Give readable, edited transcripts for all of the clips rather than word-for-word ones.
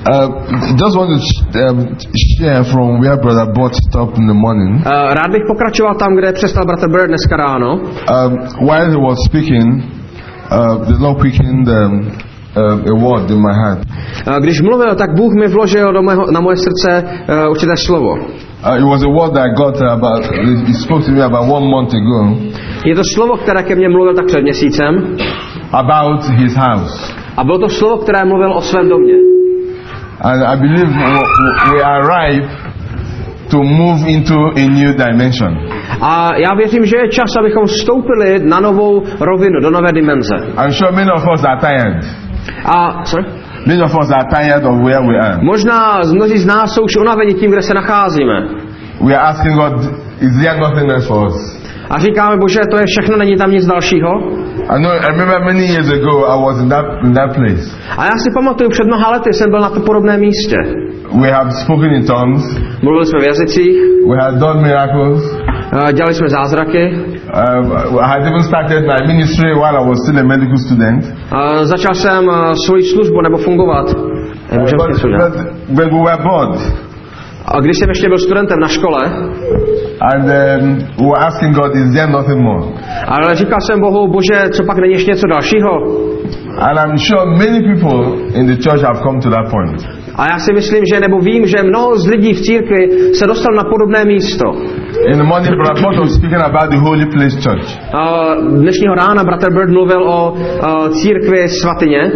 Just want to share from where Brother Bott stopped in the morning. Rád bych pokračoval tam, kde přestal bratr Bird dneska ráno. While he was speaking, the Lord quickened a word in my heart. Když mluvil, tak Bůh mi vložil na moje srdce určité slovo. It was a word that I got he spoke to me about 1 month ago. Je to slovo, které ke mně mluvil tak před měsícem. About his house. A bylo to slovo, které mluvil o svém domě. And I believe we are ripe to move into a new dimension. A já věřím, že je čas, abychom vstoupili na novou rovinu, do nové dimenze. I'm sure many of us are tired. Many of us are tired of where we are. Možná mnozí z nás jsou už unaveni tím, kde se nacházíme. We are asking God, is there nothing else for us? A říkáme, Bože, to je všechno, není tam nic dalšího? I remember many years ago I was in that place. A já si pamatuju, před mnoha lety jsem byl na to podobném místě. We have spoken in tongues. Mluvili jsme v jazycích. We have done miracles. Dělali jsme zázraky. I had even started my ministry while I was still a medical student. Začal jsem svoji službu nebo fungovat. But we were bored. A když jsem ještě byl studentem na škole, and we were asking God, is there nothing more? Ale říkal jsem Bohu, Bože, co pak není ještě něco dalšího? And I'm sure many people in the church have come to that point. A já si myslím, že nebo vím, že mnoho z lidí v církvi se dostal na podobné místo. In the morning, Brother Bott was speaking about the Holy Place Church. Dnešního rána bratr Bird mluvil o církvi svatyně.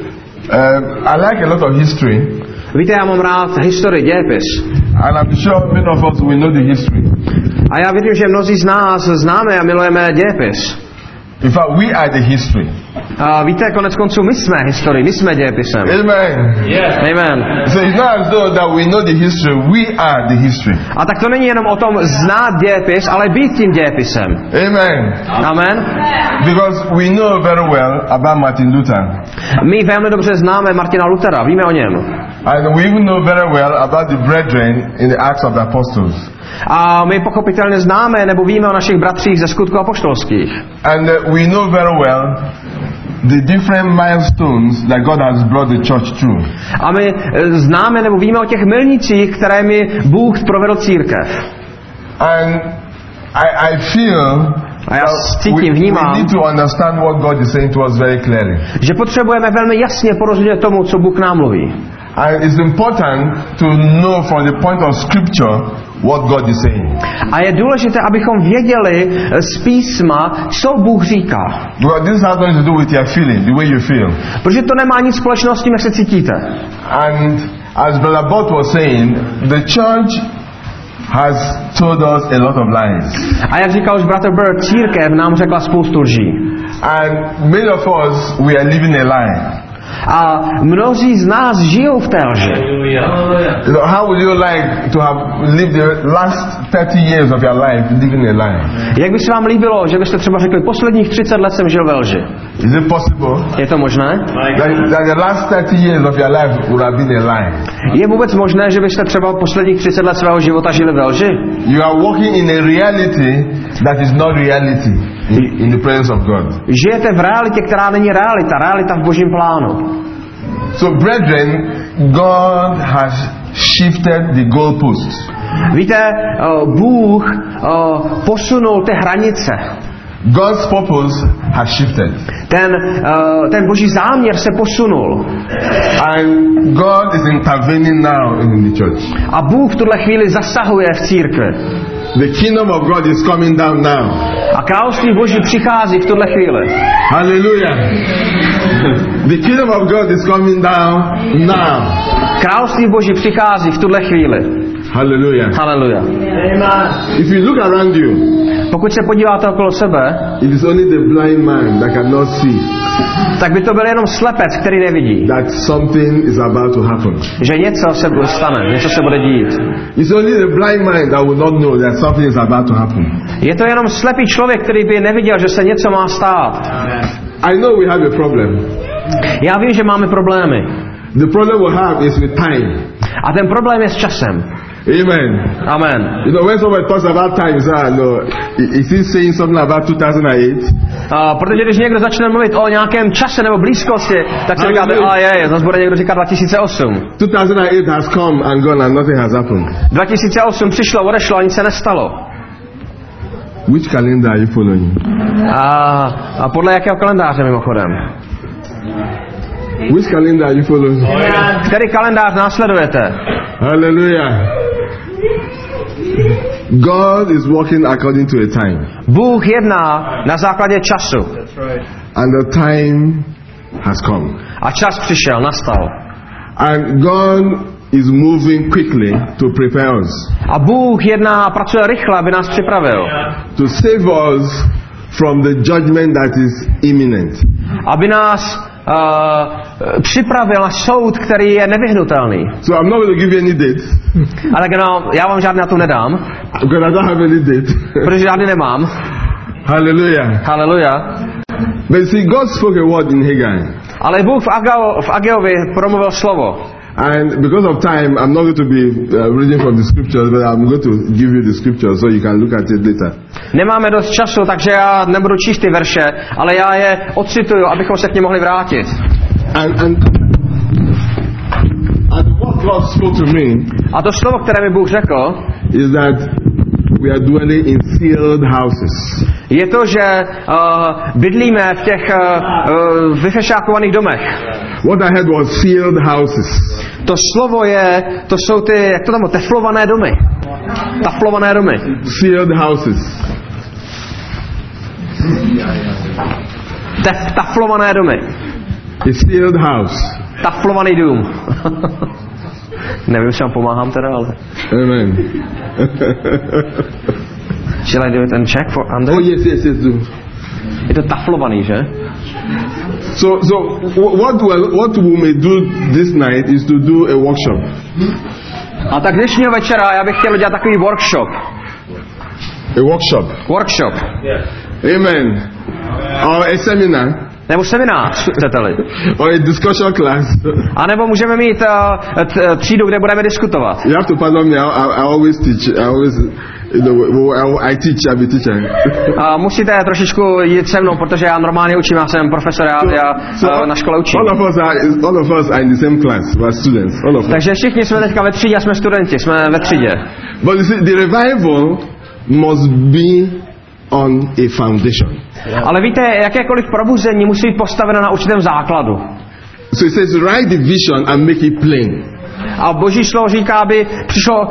I like a lot of history. Víte, já mám rád historii, dějepis. And I'm sure many of us will know the history. A já věřím, že mnozí z nás známe a milujeme dějepis. In fact, we are the history. Víte, konec konců my jsme historii, my jsme dějepisem. Amen. Yes. Amen. So it's not as though that we know the history, we are the history. A tak to není jenom o tom znát dějepis, ale být tím dějepisem. Amen. Amen. Because we know very well about Martin Luther. My velmi dobře známe Martina Luthera, víme o něm. And we even know very well about the brethren in the Acts of the Apostles. A my pochopitelně známe nebo víme o našich bratřích ze Skutků apoštolských. And we know very well the different milestones that God has brought the church through. A my známe nebo víme o těch milnících, které mi Bůh provedl církev. And I feel a já cítím, vnímám, we need to understand what God is saying to us very clearly. Že potřebujeme velmi jasně porozumět tomu, co Bůh nám mluví. And it's important to know from the point of scripture what God is saying. A je důležité, abychom věděli z písma, co Bůh říká. Because this has nothing to do with your feeling, the way you feel. Protože to nemá nic společného s tím, jak se cítíte. And as Brother Bott was saying, the church has told us a lot of lies. A jak říkal už bratr Bird, církev nám řekla spoustu lží. And many of us, we are living a lie. A mnozí z nás žijou v té lži. How would you like to have lived the last 30 years of your life living a lie? Jak by se vám líbilo, že byste třeba řekli, posledních 30 let jsem žil ve lži? Is it possible? Je to možné? That the last 30 years of your life would have been a lie? Je vůbec možné, že byste třeba posledních 30 let svého života žili ve lži? You are walking in a reality that is not reality in the presence of God. Žijete v realitě, která není realita v Božím plánu. So brethren, God has shifted the goalposts. Víte, Bůh posunul ty hranice. God's purpose has shifted. Ten Boží záměr se posunul. And God is intervening now in the church. A Bůh v tuhle chvíli zasahuje v církvi. The kingdom of God is coming down now. A království Boží přichází v tuhle chvíli. Hallelujah. The kingdom of God is coming down now. Království Boží přichází v tuhle chvíli. Hallelujah. Hallelujah. Amen. If you look around you, pokud se podíváte okolo sebe, it is only the blind man that cannot see. Tak by to byl jenom slepec, který nevidí. That something is about to happen. Že něco se stane, něco se bude dít. It's only the blind man that will not know that something is about to happen. Je to jenom slepý člověk, který by neviděl, že se něco má stát. I know we have a problem. Já vím, že máme problémy. The problem we have is with time. A ten problém je s časem. Amen. Amen. You know, when somebody talks about time, you say, no, is he saying something about 2008? Protože když někdo začne mluvit o nějakém čase nebo blízkosti, tak si říkáte, zase bude někdo říkat 2008. 2008 has come and gone and nothing has happened. 2008 přišlo, odešlo a nic se nestalo. Which calendar are you following? A podle jakého kalendáře mimochodem? Which calendar are you following? Který kalendář následujete? Hallelujah. God is working according to a time. Bůh jedná na základě času. And the time has come. A čas přišel, nastal. And God is moving quickly to prepare us. A Bůh jedná a pracuje rychle, aby nás připravil. To save us from the judgment that is imminent. Aby nás připravil na soud, který je nevyhnutelný. So I'm not going to give you any date. Ale no, já vám žádný na to nedám. Because I don't have any date. Protože žádný nemám. Hallelujah. Hallelujah. But see, God spoke a word in Haggai. Ale Bůh v Ageovi promluvil slovo. And because of time, I'm not going to be reading from the scriptures, but I'm going to give you the scriptures so you can look at it later. Nemáme dost času, takže já nebudu číst ty verše, ale já je odcituju, abychom se k nim mohli vrátit. And what God spoke to me, a to slovo, které mi Bůh řekl, is that we are dwelling in sealed houses. Je to, že bydlíme v těch vyfešákovaných domech. What I heard was sealed houses. To slovo je, to jsou ty, jak to tam, teflované domy. Taflované domy. Sealed houses. Taflované domy. A sealed house. Taflovaný dům. Nevím, jestli vám pomáhám teda, ale... Amen. Shall I do it and check for under? Oh yes, do. Je to taflovaný, že? So what we may do this night is to do a workshop. A tak dnešního večera já bych chtěl dělat takový workshop. A workshop. Workshop. Yeah. Amen. Or a seminar. Nebo seminář, chcete-li. Or a discussion class. A nebo můžeme mít třídu, kde budeme diskutovat. You have to pardon me, I always teach. I teach, I'm a teacher. A musíte trošičku jít se mnou, protože já normálně učím, já jsem profesor, já na škole učím. All of us are in the same class, we are students. All of us. Takže všichni jsme teďka ve třídě a jsme studenti, jsme ve třídě. But you see, the revival must be on a foundation. Ale víte, jakékoliv probuzení musí být postaveno na určitém základu. So it says, write the vision and make it plain. A Boží slovo říká, aby přišlo,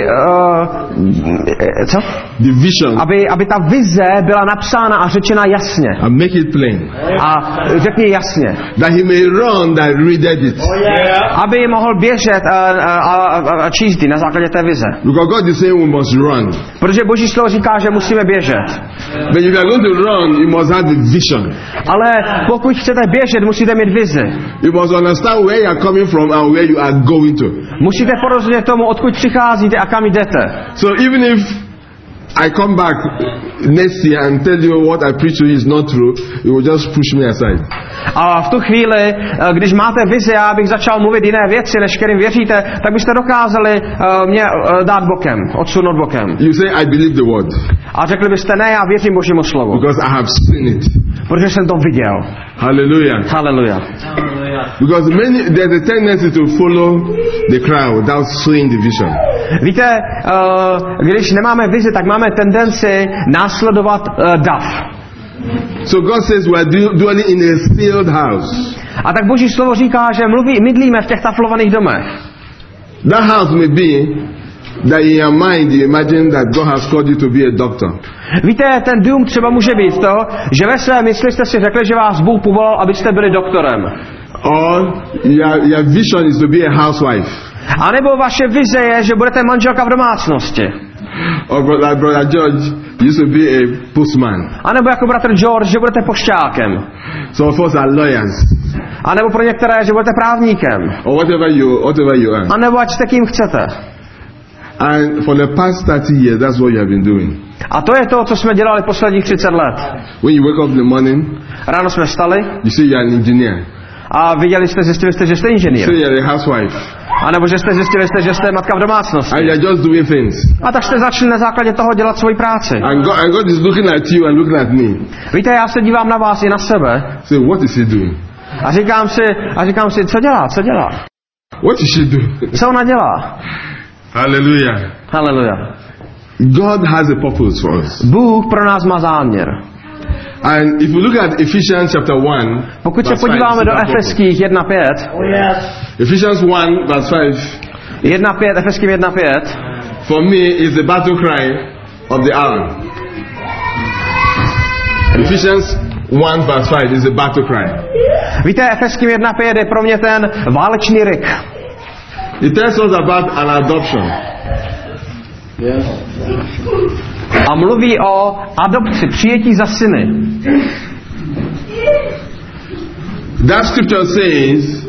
co? The vision. Aby ta vize byla napsána a řečena jasně. And make it plain. A řekni jasně. That he may run that readeth it. Aby mohl běžet a číst na základě té vize. Because God is saying we must run. Protože Boží slovo říká, že musíme běžet. But if you are going to run, you must have the vision. Ale pokud chcete běžet, musíte mít vizi. You must understand where you are coming from and where you are going to. Musíte porozumět tomu, odkud přicházíte a kam jdete. So even if I come back next year and tell you what I preach to you is not true, you will just push me aside. A v tu chvíli, když máte vizi, já bych začal mluvit jiné věci, než kterým věříte, tak byste dokázali mě dát bokem, odsunout bokem. You say I believe the word. A řekli byste, ne, já věřím Božímu slovu. Because I have seen it. Protože jsem to viděl. Hallelujah. Hallelujah. Because there's a tendency to follow the crowd without seeing the vision. Víte, když nemáme vizi, tak máme tendenci následovat dav. So God says we are dwelling in a sealed house. A tak Boží slovo říká, že mydlíme v těch taflovaných domech. That house may be that in your mind you imagine that God has called you to be a doctor. Víte, ten dům třeba může být to, že ve své mysli jste si řekli, že vás Bůh povolal, abyste byli doktorem. Or your vision is to be a housewife. A nebo vaše vize je, že budete manželka v domácnosti. Or brother George used to be a postman. A nebo jako bratr George, že budete pošťákem. Some of us are lawyers. A nebo pro některé, že budete právníkem. Or whatever you are. A nebo ať jste kým chcete. And for the past 30 years, that's what you have been doing. A to je to, co jsme dělali posledních 30 let. When you wake up in the morning, ráno jsme vstali. You say you are an engineer. A zjistili jste, že jste inženýr. You say you are a housewife. A nebo že jste zjistili, že jste matka v domácnosti. And you're just doing things. A tak jste začali na základě toho dělat svoji práci. And God is looking at you and looking at me. Víte, já se dívám na vás i na sebe. So what is he doing? A říkám si, co dělá? What is she doing? Co ona dělá? Hallelujah. Haleluja. God has a purpose for us. Bůh pro nás má záměr. And if you look at Ephesians chapter 1, Pokud se podíváme do Efeských 1:5, Ephesians 1 verse 5, 1:5, Efeským 1:5, for me is the battle cry of the hour. Ephesians 1 verse 5 is the battle cry. Víte, Efeským 1:5 je pro mě ten válečný ryk. It tells us about an adoption. A mluví o adopci, přijetí za syny. That scripture says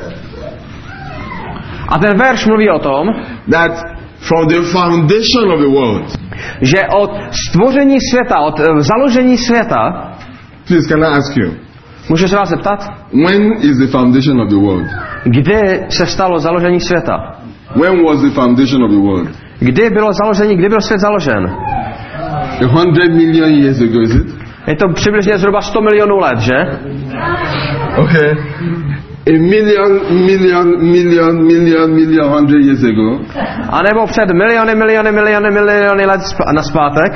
A ten verš mluví o tom, that from the foundation of the world. že od stvoření světa, od založení světa, Please, can I ask you? můžu se vás zeptat, When is the foundation of the world? kdy se stalo založení světa? When was the foundation of the world? Kdy byl svět založen? 100 million years ago, is it? Je to přibližně zhruba 100 milionů let, že? Okay. A million, 100 years ago. A nebo před miliony let naspátek?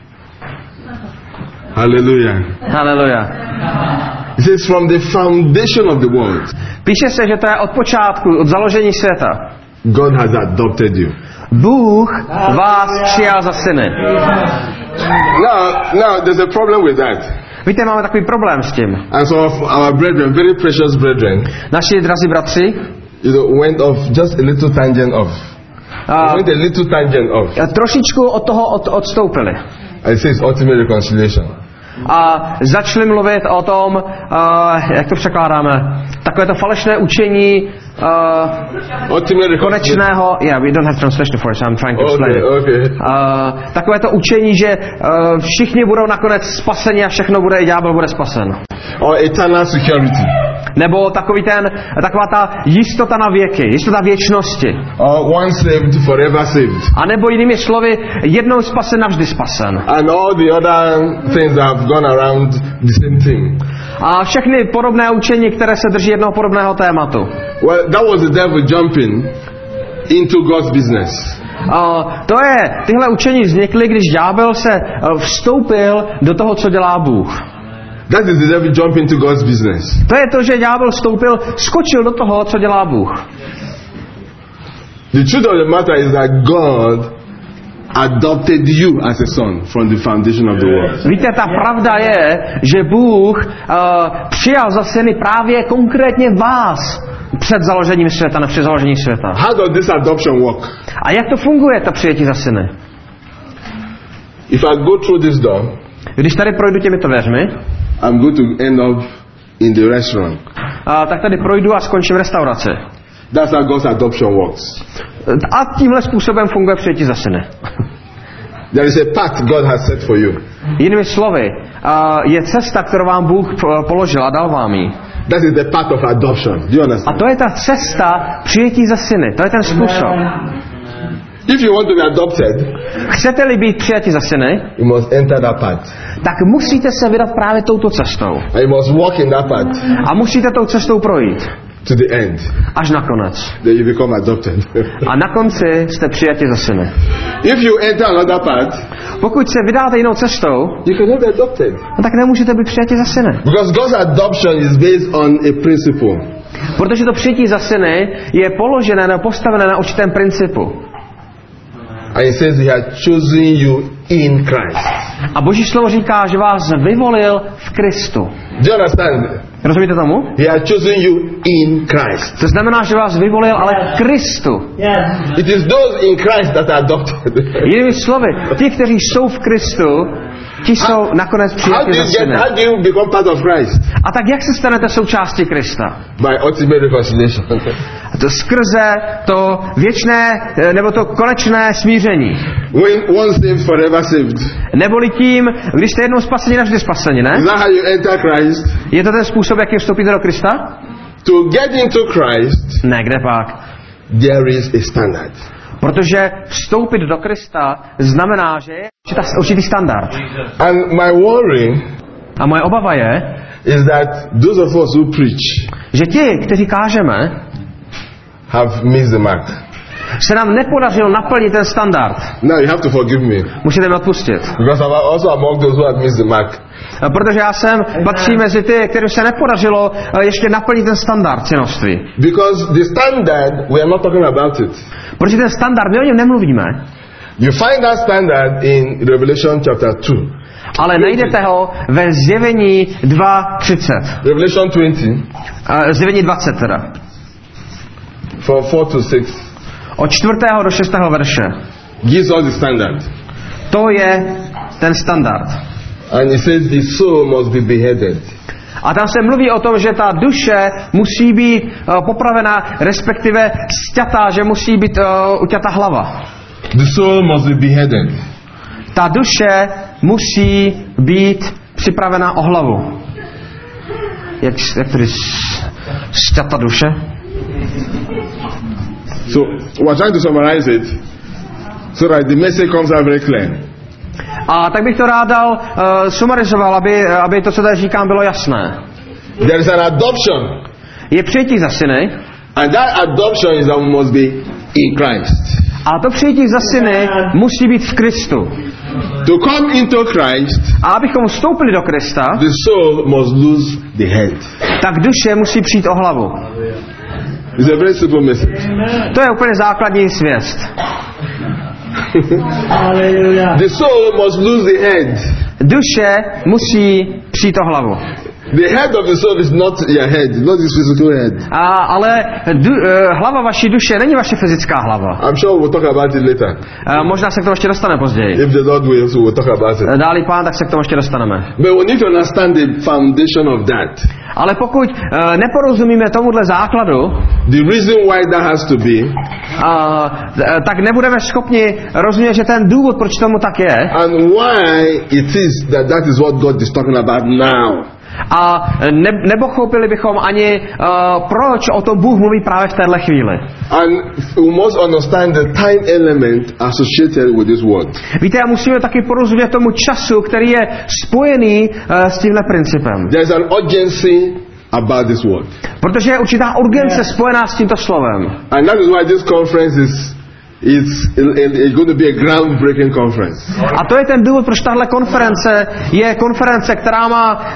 Hallelujah. Haleluja. It says from the foundation of the world. Píše se, že to je od počátku, od založení světa. God has adopted you. Bůh vás přijal za syny. Now there's a problem with that. Víte, máme takový problém s tím. And some of our brethren, very precious brethren, Naši drazí bratři went off just a little tangent off. Went a little tangent off. Trošičku od toho odstoupili. And it says ultimate reconciliation. A začali mluvit o tom, jak to překládáme, takové to falešné učení konečného, we don't have translation for it, so I'm trying to explain it. Okay. Takové to učení, že všichni budou nakonec spaseni a všechno bude, i ďábel bude spasen. Or eternal security. Nebo taková ta jistota na věky, jistota věčnosti. Or once saved, forever saved. A nebo jinými slovy, jednou spasen, navždy spasen. And all the other things have gone around the same thing. A všechny podobné učení, které se drží jednoho podobného tématu. Well, that was the devil jumping into God's business. Tyhle učení vznikly, když ďábel se vstoupil do toho, co dělá Bůh. That is the devil jumping into God's business. To je to, že ďábel skočil do toho, co dělá Bůh. The truth of the matter is that God adopted you as a son from the foundation of the world. Víte, ta pravda je, že Bůh přijal za syny právě konkrétně vás před založením světa, ne před založením světa. How does this adoption work? A jak to funguje, to přijetí za syny? If I go through this door, když tady projdu těmito dveřmi, I'm going to end up in the restaurant. Tak tady projdu a skončím v restauraci. That's how God's adoption works. A tímhle způsobem funguje přijetí za syny. There is a path God has set for you. Jinými slovy, je cesta, kterou vám Bůh položil a dal vám ji. That is the path of adoption. Do you understand? A to je ta cesta přijetí za syny. To je ten způsob. If you want to be adopted, chcete-li být přijati za syny, you must enter that path. Tak musíte se vydat právě touto cestou. And you must walk in that path. A musíte tou cestou projít. To the end. Až nakonec. Then you become adopted. A na konci jste přijati za syny. If you enter another path, pokud se vydáte jinou cestou, you cannot be adopted. Tak nemůžete být přijati za syny. Because God's adoption is based on a principle. Protože to přijetí za syny je položené nebo postavené na určitém principu. And it says he had chosen you in Christ. A Boží slovo říká, že vás vyvolil v Kristu. Do you understand? Rozumíte tomu? He had chosen you in Christ. To znamená, že vás vyvolil ale v Kristu. Yes. It is those in Christ that are adopted. Jinými slovy, ti, kteří jsou v Kristu, ti jsou nakonec přijati za syny. How do you become part of Christ? A tak jak se stanete součástí Krista? By ultimate reconciliation. To skrze to věčné, nebo to konečné smíření. When once saved, forever saved. Neboli tím, když jste jednou spaseni, navždy spaseni, ne? Is that how you enter Christ? Je to ten způsob, jakým vstoupíte do Krista? To get into Christ. Ne, kde pak? there is a standard. Protože vstoupit do Krista znamená, že je určitý standard. And my worry A moje obava je, is that those of us who preach že ti, kteří kážeme, have missed the mark. se nám nepodařilo naplnit ten standard. Now you have to forgive me, Musíte mi odpustit. because I'm also among those who have missed the mark. Protože já jsem patří mezi ty, kterým se nepodařilo ještě naplnit ten standard synovství. Because the standard, we are not talking about it. Protože ten standard, my o něm nemluvíme, You find that standard in Revelation chapter 2. ale najdete ho ve Zjevení 2:30. Revelation 20, Zjevení 20 teda. from 4 to 6, Od 4. do 6. verše. gives us the standard. To je ten standard. And it says the soul must be beheaded. A tam se mluví o tom, že ta duše musí být popravena, respektive sťatá, že musí být uťata hlava. The soul must be beheaded. Ta duše musí být připravena o hlavu. Jak tedy sťata duše? So we're trying to summarize it so that the message comes out very clear. A tak bych to rád dal, sumarizoval, aby to, co tady říkám, bylo jasné. There is an adoption, Je přijetí za syny, and that adoption is that we must be in Christ. a to přijetí za syny musí být v Kristu. To come into Christ, A abychom vstoupili do Krista, the soul must lose the head. tak duše musí přijít o hlavu. It's a very simple message. To je úplně základní svěst. The soul must lose the head. Duše musí přijít o hlavu. The head of the soul is not your head, not his physical head. Ale hlava vaší duše není vaše fyzická hlava. I'm sure we'll talk about it later. Možná se k tomu ještě dostaneme později. If the Lord wills, we'll talk about it. Dá-li Pán, tak se k tomu ještě dostaneme. But we need to understand the foundation of that. Ale pokud neporozumíme tomuhle základu, The reason why that has to be, tak nebudeme schopni rozumět, že ten důvod, proč tomu tak je, and why it is that is what God is talking about now. a nepochopili bychom ani, proč o tom Bůh mluví právě v téhle chvíli. And we must understand the time element associated with this word. Víte, a musíme taky porozumět tomu času, který je spojený s tímhle principem. There's an urgency about this word. Protože je určitá urgence spojená s tímto slovem. And that is why this conference is going to be a groundbreaking conference. A to je ten důvod, proč tahle konference je konference, která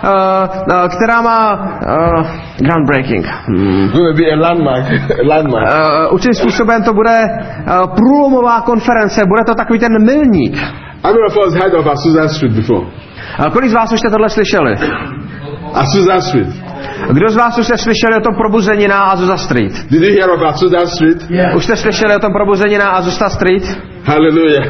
má groundbreaking. Going to be a landmark. Určitým způsobem to bude průlomová konference, bude to takový ten milník. How many of us heard of Azusa Street before? Kolik z vás už jste tohle slyšeli? Azusa Street. Kdo z vás už jste slyšeli o tom probuzení na Azusa Street? Did you hear of Azusa Street? Yeah. Už jste slyšeli o tom probuzení na Azusa Street? Hallelujah.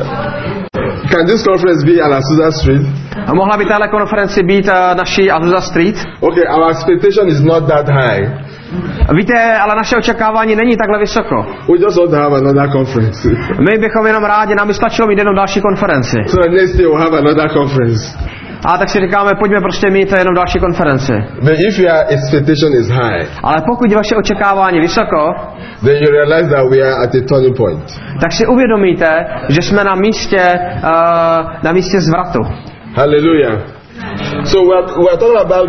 Can this conference be on Azusa Street? A mohla by tahle konference být naší Azusa Street? Okay, our expectation is not that high. Víte, ale naše očekávání není takhle vysoko. We just want to have another conference. My bychom jenom rádi, nám by stačilo mít jenom další konferenci. So the next day we'll have another conference. A tak si říkáme, pojďme prostě mít jenom další konferenci. But if your expectation is high, Ale pokud je vaše očekávání vysoko, then you realize that we are at a turning point. tak si uvědomíte, že jsme na místě zvratu. Hallelujah. So we're talking about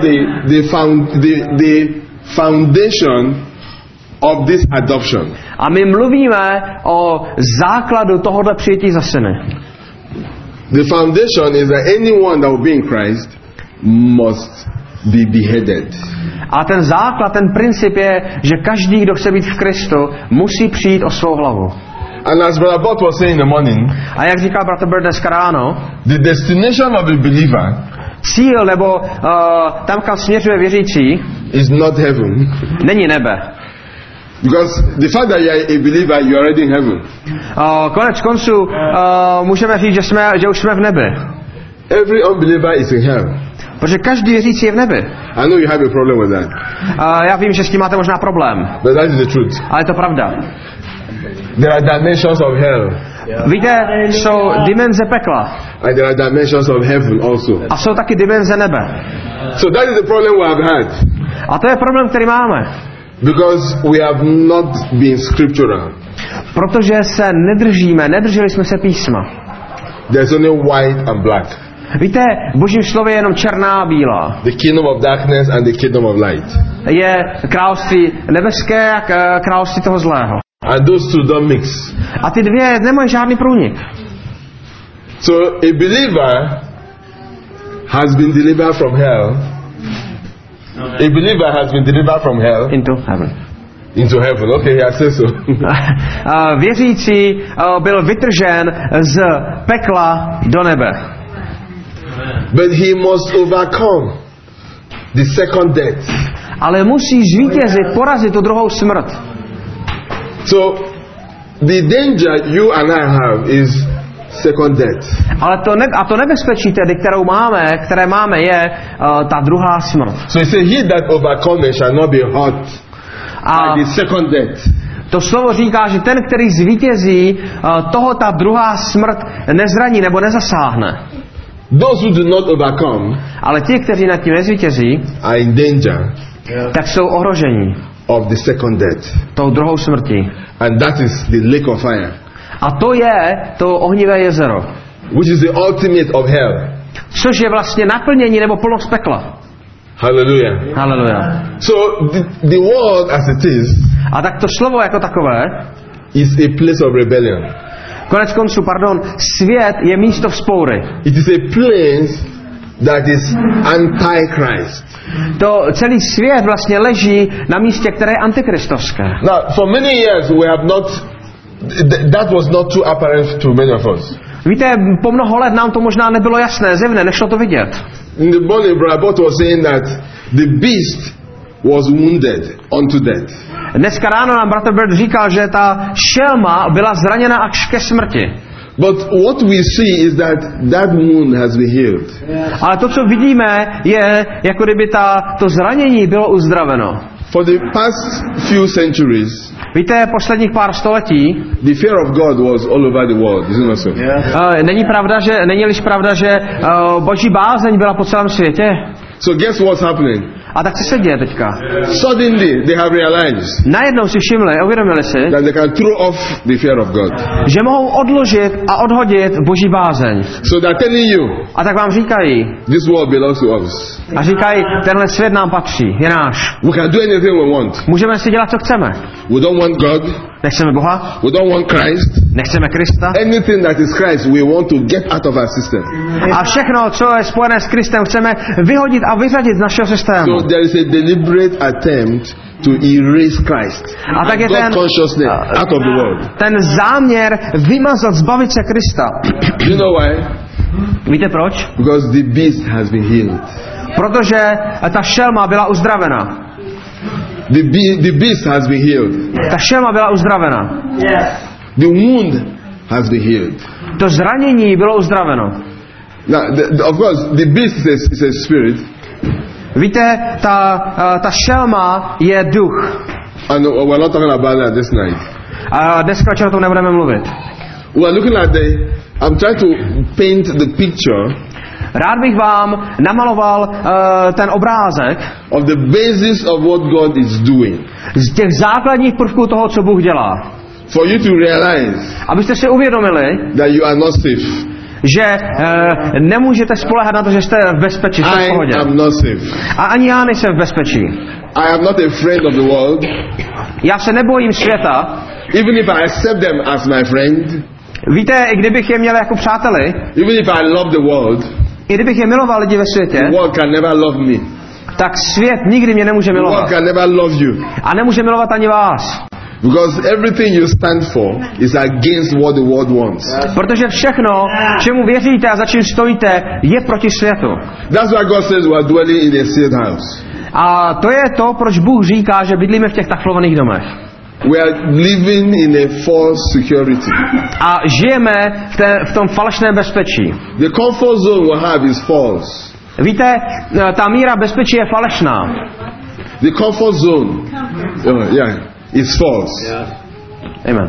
the foundation of this adoption. A my mluvíme o základu tohoto přijetí za syny. The foundation is that anyone that will be in Christ must be beheaded. A ten základ, ten princip je, že každý, kdo chce být v Kristu, musí přijít o svou hlavu. And as Brother Bob was saying in the morning, A jak říkal bratr Bird dneska ráno, the destination of a believer cíl nebo tam, kam směřuje věřící, is not heaven. není nebe. Because the fact that you are a believer, you are already in heaven. Konec konců můžeme říct, že už jsme v nebi. Every unbeliever is in hell. Protože každý věřící je v nebi. I know you have a problem with that. Já vím, že s tím máte možná problém. But that is the truth. Ale je to pravda. There are dimensions of hell. Víte, jsou dimenze pekla. And there are dimensions of heaven also. A jsou taky dimenze nebe. So that is the problem we have had. A to je problém, který máme. Because we have not been scriptural. Protože se nedrželi jsme se písma. There's only white and black. Víte, v Božím slově je jenom černá a bílá. The kingdom of darkness and the kingdom of light. Je království nebeské a království toho zlého. And those two don't mix. A ty dvě nemají žádný průnik. So a believer has been delivered from hell. A believer has been delivered from hell Into heaven. into heaven. Okay, I say so. Věřící byl vytržen z pekla do nebe. But he must overcome the second death. Ale musí zvítězit, porazit tu druhou smrt. So the danger you and I have is second death. Ale to nebezpečí tedy, které máme, je ta druhá smrt. So he said, he that overcometh shall not be hurt A by the second death. to slovo říká, že ten, který zvítězí, toho ta druhá smrt nezraní nebo nezasáhne. Those who do not overcome Ale ti, kteří nad tím nezvítězí, are in danger tak jsou ohrožení of the second death. tou druhou smrtí. And that is the lake of fire, A to je to ohnivé jezero, which is the ultimate of hell. což je vlastně naplnění nebo plnost pekla. Hallelujah. Haleluja. So the world as it is A tak to slovo jako takové, is a place of rebellion. konec konců, svět je místo vzpoury. It is a place that is anti-Christ. To celý svět vlastně leží na místě, které je antikristovské. Now, for many years we have not, that was not too apparent to many of us. Víte, po mnoho let nám to možná nebylo jasné, zjevné, nešlo to vidět. In the morning, Brother Abbott was saying that the beast was wounded unto death. Dneska ráno nám bratr Bird říkal, že ta šelma byla zraněna až ke smrti. But what we see is that wound has been healed. Ale to, co vidíme, je, jako kdyby to zranění bylo uzdraveno. For the past few centuries, Víte, posledních pár století the fear of God was all over the world, isn't it so? není-liž pravda, že boží bázeň byla po celém světě. So guess what's happening? A tak co se děje teďka? Suddenly they have realized Najednou si všimli, uvědomili si, that they can throw off the fear of God. že mohou odložit a odhodit boží bázeň. So they're telling you, A tak vám říkají, this world belongs to us. a říkají, tenhle svět nám patří, je náš. We can do anything we want. Můžeme si dělat, co chceme. We don't want God. Nechceme Boha, We don't want Christ. nechceme Krista. Anything that is Christ, we want to get out of our system. A všechno, co je spojené s Kristem, chceme vyhodit a vyřadit z našeho systému. So there is a deliberate attempt to erase Christ A tak je and God consciousness out of the world. ten záměr vymazat, zbavit se Krista. Do you know why? Víte proč? Because the beast has been healed. Protože ta šelma byla uzdravena. The beast has been healed. Ta šelma byla uzdravena. The wound has been healed. To zranění bylo uzdraveno. Now, of course, the beast is a spirit. Víte, ta šelma je duch. And we're not talking about that this night. A dneska večer o tom nebudeme mluvit. We're looking at I'm trying to paint the picture Rád bych vám namaloval ten obrázek of the basis of what God is doing. z těch základních prvků toho, co Bůh dělá. For you to realize Abyste si uvědomili, that you are not safe. že nemůžete spoléhat na to, že jste v bezpečí, jste v I pohodě. am not safe. A ani já nejsem v bezpečí. I am not afraid of the world. Já se nebojím světa. Even if I accept them as my friend, Víte, i kdybych je měl jako přáteli, even if I love the world, i kdybych je miloval lidi ve světě, the world can never love me. tak svět nikdy mě nemůže The world milovat. can never love you. A nemůže milovat ani vás. Because everything you stand for is against what the world wants. Protože všechno, čemu věříte a za čím stojíte, je proti světu. That's why God says we are dwelling in a sealed house. A to je to, proč Bůh říká, že bydlíme v těch taflovaných domech. We are living in a false security. A žijeme v tom falešném bezpečí. The comfort zone we have is false. Víte, ta míra bezpečí je falešná. The comfort zone, is false. Amen.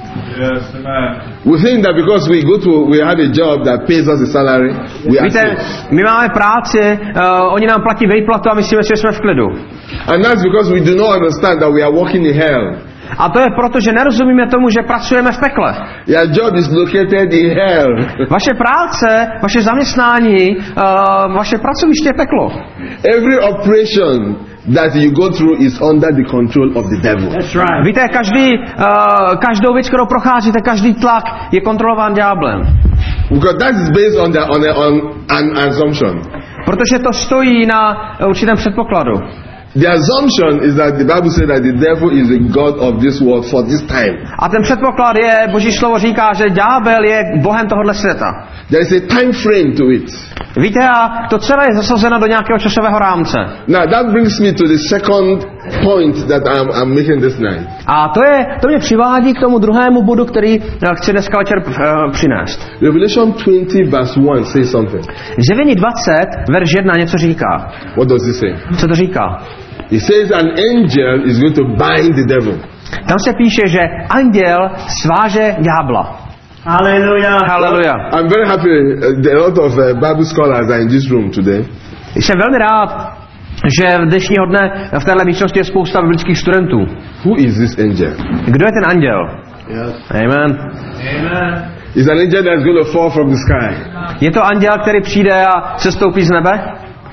Yes, amen. We think that because we have a job that pays us a salary, we are Víte, safe. my máme práci, oni nám platí výplatu a myslíme si, že jsme v klidu. And that's because we do not understand that we are working in hell. A to je proto, že nerozumíme tomu, že pracujeme v pekle. Your job is located in hell. Vaše práce, vaše zaměstnání, vaše pracoviště je peklo. Every operation that you go through is under the control of the devil. That's right. Víte, každou věc, kterou procházíte, každý tlak je kontrolován ďáblem. Because that is based on an assumption. Protože to stojí na určitém předpokladu. The assumption is that the Bible says that the devil is the god of this world for this time. A ten předpoklad je, Boží slovo říká, že ďábel je bohem tohohle světa. There is a time frame to it. Víte, a to celé je zasazeno do nějakého časového rámce. Now that brings me to the second point that I'm making this night. A to mě přivádí k tomu druhému bodu, který chci dneska večer přinést. Revelation 20 verse 1 says something. Zjevení 20, verš 1 něco říká. What does it say? Co to říká? It says an angel is going to bind the devil. Tam se píše, že anděl sváže ďábla. Hallelujah. Hallelujah. I'm very happy a lot of Bible scholars are in this room today. Jsem velmi rád, že v dnešního dne v téhle místnosti je spousta biblických studentů. Who is this angel? Kdo je ten anděl? Yes. Amen. Amen. It's an angel that's going to fall from the sky. Je to anděl, který přijde a sestoupí z nebe?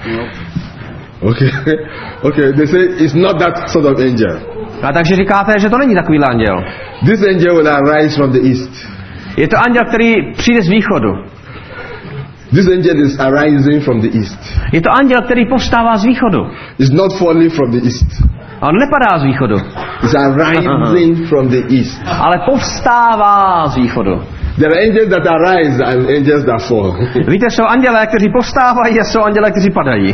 Okay. Okay, they say it's not that sort of angel. A takže říkáte, že to není takový anděl. This angel will arise from the east. Je to anděl, který přijde z východu. This angel is arising from the east. Je to anděl, který povstává z východu. It's not falling from the east. A on nepadá z východu, It's arising from the east. ale povstává z východu. There are angels that arise and angels that fall. Víte, jsou andělé, kteří povstávají a jsou andělé, kteří padají.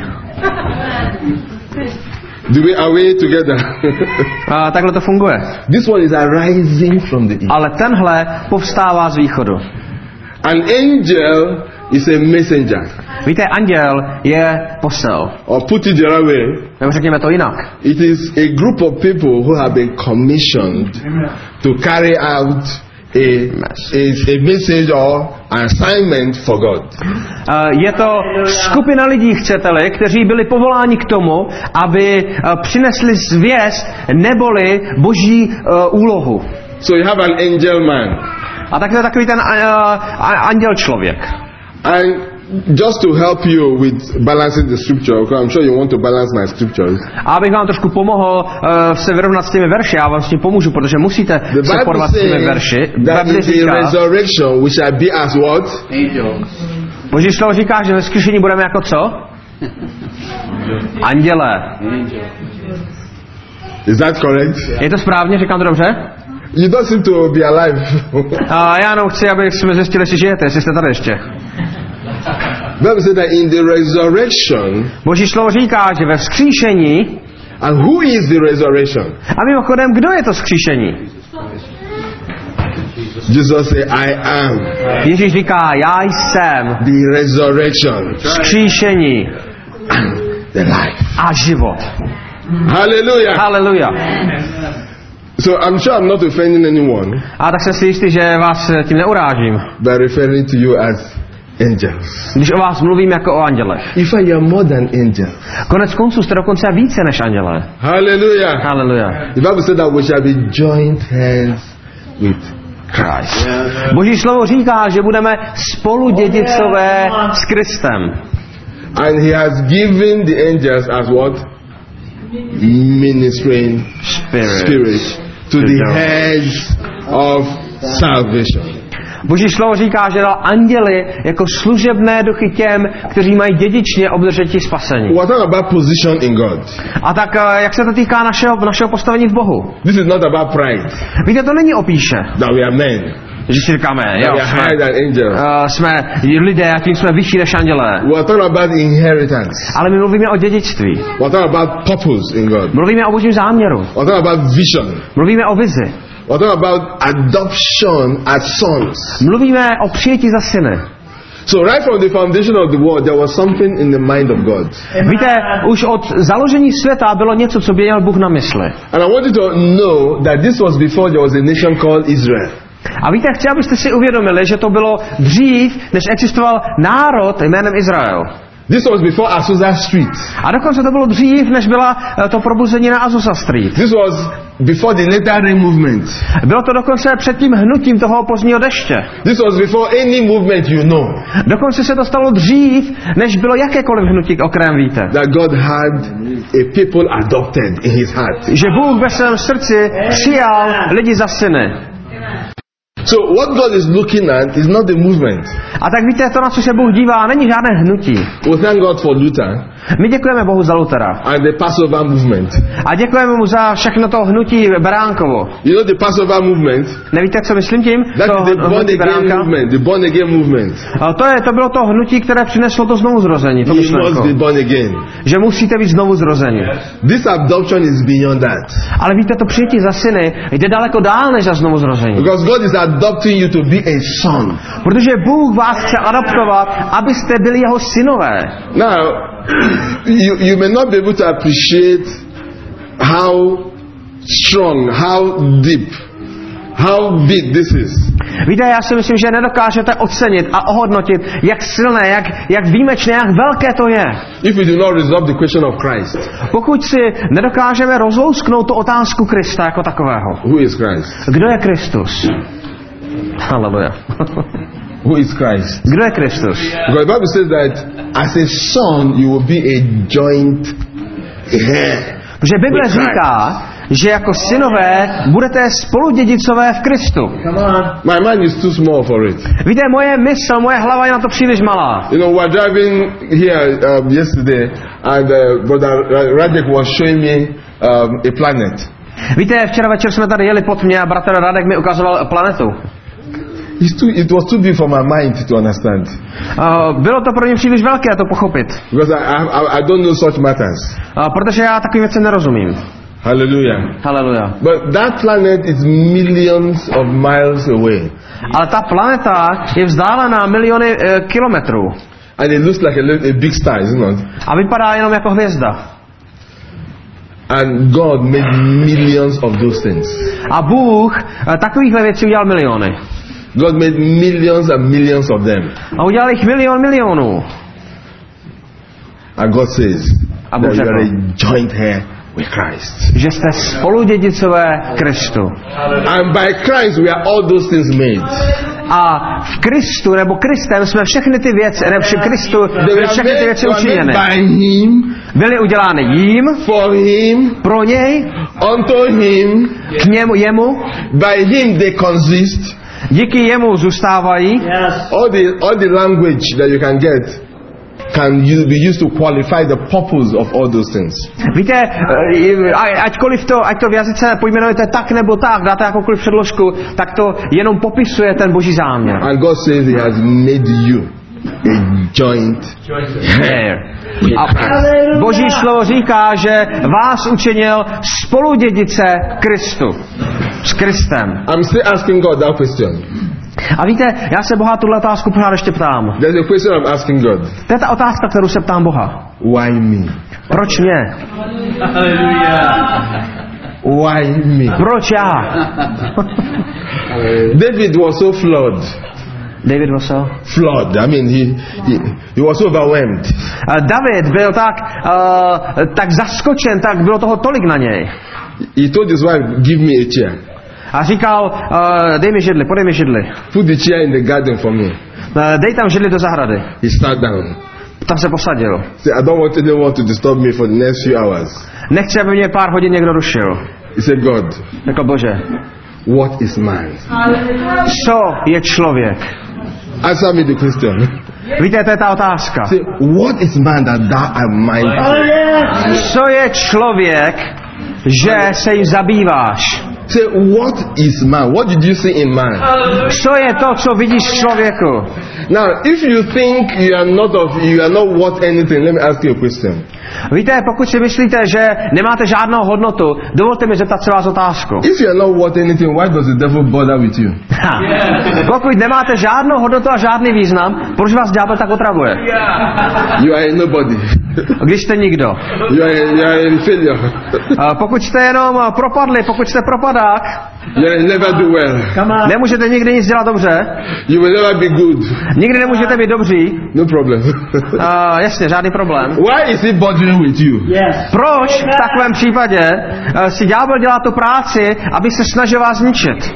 Are we together? A takhle to funguje. This one is arising from the east. Ale tenhle povstává z východu. An angel is a messenger. Víte, anděl je posel. Or put it the other way, Nebo řekněme to jinak. it is a group of people who have been commissioned to carry out a message or an assignment for God. Je to skupina lidí, chcete-li, kteří byli povoláni k tomu, aby přinesli zvěst neboli boží úlohu. So you have an angel man. A tak to je takový ten anděl člověk. And just to help you with balancing the scripture, because I'm sure you want to balance my scriptures. A abych vám trošku pomohl se vyrovnat s těmi verši, já vám s tím pomůžu, protože musíte se porvat s těmi verši. That in the resurrection we shall be as what? Angels. Boží slovo říká, že ve vzkříšení budeme jako co? Andělé. Is that correct? Je to správně, říkám to dobře? You don't seem to be alive. Já jenom chci, aby jsme zjistili, jestli žijete, jestli jste tady ještě. Bible said that in the resurrection. Boží slovo říká, že ve vzkříšení. And who is the resurrection? A mimochodem, kdo je to vzkříšení? Jesus said, I am. Ježíš říká, já jsem The resurrection. Vzkříšení And the life. a život. Hallelujah. Haleluja. So I'm sure I'm not offending anyone. A tak jsem si jistý, že vás tím neurážím. By referring to you as angels. Když o vás mluvím jako o andělech. In fact, you are more than angels. Konec konců jste dokonce více než andělé. Hallelujah. Haleluja. The Bible said that we shall be joint hands with Christ. Boží slovo říká, že budeme spoludědicové s Kristem. And he has given the angels as what? Ministering spirit to the heads of salvation. Boží slovo říká, že dal anděli jako služebné duchy těm, kteří mají dědičně obdržeti spasení. What about position in God? A tak jak se to týká našeho postavení v Bohu? This is not about pride. Víte, to není o píše. That we are men. Že si říkáme, That we are higher than angels. jsme lidé a tím jsme vyšší než andělé. We are talking about inheritance. Ale my mluvíme o dědictví. We are talking about purpose in God. Mluvíme o božím záměru. We are talking about vision. Mluvíme o vizi. We are talking about adoption as sons. Mluvíme o přijetí za syny. So right from the foundation of the world, there was something in the mind of God. Víte, už od založení světa bylo něco, co by měl Bůh na mysli. And I want you to know that this was before there was a nation called Israel. A víte, chci, abyste si uvědomili, že to bylo dřív, než existoval národ jménem Izrael. This was before Azusa Street. A dokonce to bylo dřív, než byla to probuzení na Azusa Street. This was before the later rain movement. Bylo to dokonce před tím hnutím toho pozdního deště. This was before any movement you know. Dokonce se to stalo dřív, než bylo jakékoliv hnutí, o kterém víte. That God had a people adopted in his heart. Že Bůh ve svém srdci přijal lidi za syny. So what God is looking at is not the movement. A tak víte, to, na co se Bůh dívá, není žádné hnutí. We thank God for Luther My děkujeme Bohu za Lutera. and the Passover movement. A děkujeme mu za všechno to hnutí Beránkovo. You know the Passover movement? Nevíte, co myslím tím? That To is the born hnutí again Beránka. movement. The born again movement. To bylo to hnutí, které přineslo to znovuzrození. To You must myšlenko. be born again. Že musíte být znovuzrození. This adoption is beyond that. Ale víte, to přijetí za syny jde daleko dál než za znovuzrození. Because God is adopting you to be a son. Protože Bůh vás chce adoptovat, abyste byli jeho synové. Now, you may not be able to appreciate how strong, how deep, how big this is. Víte, já si myslím, že nedokážete ocenit a ohodnotit, jak silné, jak výjimečné, jak velké to je. If we do not resolve the question of Christ. Pokud si nedokážeme rozlousknout tu otázku Krista jako takového. Who is Christ? Kdo je Kristus? Haleluja. Who is Christ? Kdo je Kristus? Because the Bible says that as a son you will be a joint heir. Protože Bible říká, že jako synové budete spoludědicové v Kristu. My mind is too small for it. Víte, moje mysl, moje hlava je na to příliš malá. You know, we were driving here yesterday, and Brother Radek was showing me a planet. Víte, včera večer jsme tady jeli pod mě a bratr Radek mi ukazoval planetu. It was too big for my mind to understand. Bylo to pro mě příliš velké to pochopit. Because I don't know such matters. Protože já takovým věcem nerozumím. Hallelujah. Haleluja. But that planet is millions of miles away. Ale ta planeta je vzdálená miliony kilometrů. And it looks like a big star, isn't it? A vypadá jenom jako hvězda. And God made millions of those things. A Bůh takovýchhle věcí udělal miliony. God made millions and millions of them. A udělal jich milionů. And God says A that Bůh you řekl, are a joint heir with Christ. že jste spoludědicové Kristu. And by Christ we are all those things made. A v Kristu, nebo Kristem jsme všechny ty věci, nebo v Kristu byly všechny ty věci učiněny. By him, Byly udělány jím, for him, pro něj, unto him, k němu, jemu, by him they consist. díky jemu zůstávají. All the language that you can get can be used to qualify the purpose of all those things. Víte, ať to v jazyce pojmenujete tak nebo tak, dáte jakoukoliv předložku, tak to jenom popisuje ten boží záměr. And God says he has made you a joint heir. A boží slovo říká, že vás učinil spoludědice Kristu. S Kristem. I'm still asking God that question. A víte, já se Boha tuhle otázku pořád ještě ptám. There's a question I'm asking God. To je ta otázka, kterou se ptám Boha. Why me? Proč mě? Why me? Proč já? David was so David was so? flawed. I mean, he was so overwhelmed. David byl tak zaskočen, tak bylo toho tolik na něj. He told his wife, give me a chair. A říkal, dej mi židli, podej mi židli. Put the chair in the garden for me. Dej tam židli do zahrady. He sat down. Tam se posadil. Said, I don't want anyone to disturb me for the next few hours. Nechci, aby mě pár hodin někdo rušil. He said, God, Řekl, Bože, what is man? co je člověk? Answer me the question. Víte, to je ta otázka. Say, what is man that thou art mindful? Co je člověk, že se jim zabýváš? Say, what is man? What did you see in man? Co je to, co vidíš v člověku? Now, if you think you are not worth anything, let me ask you a question. Víte, pokud si myslíte, že nemáte žádnou hodnotu, dovolte mi zeptat se vás otázku. If you are not worth anything, why does the devil bother with you? Pokud nemáte žádnou hodnotu a žádný význam, proč vás ďábel tak otravuje? You are a nobody. Když jste nikdo. You are a failure. Pokud jste jenom propadli, pokud jste propadák, You will never do well. nemůžete nikdy nic dělat dobře, You will never be good. nikdy nemůžete být dobří, No problem. jasně, žádný problém. Why is he bothering with you? Proč v takovém případě si ďábel dělá tu práci, aby se snažil vás zničit?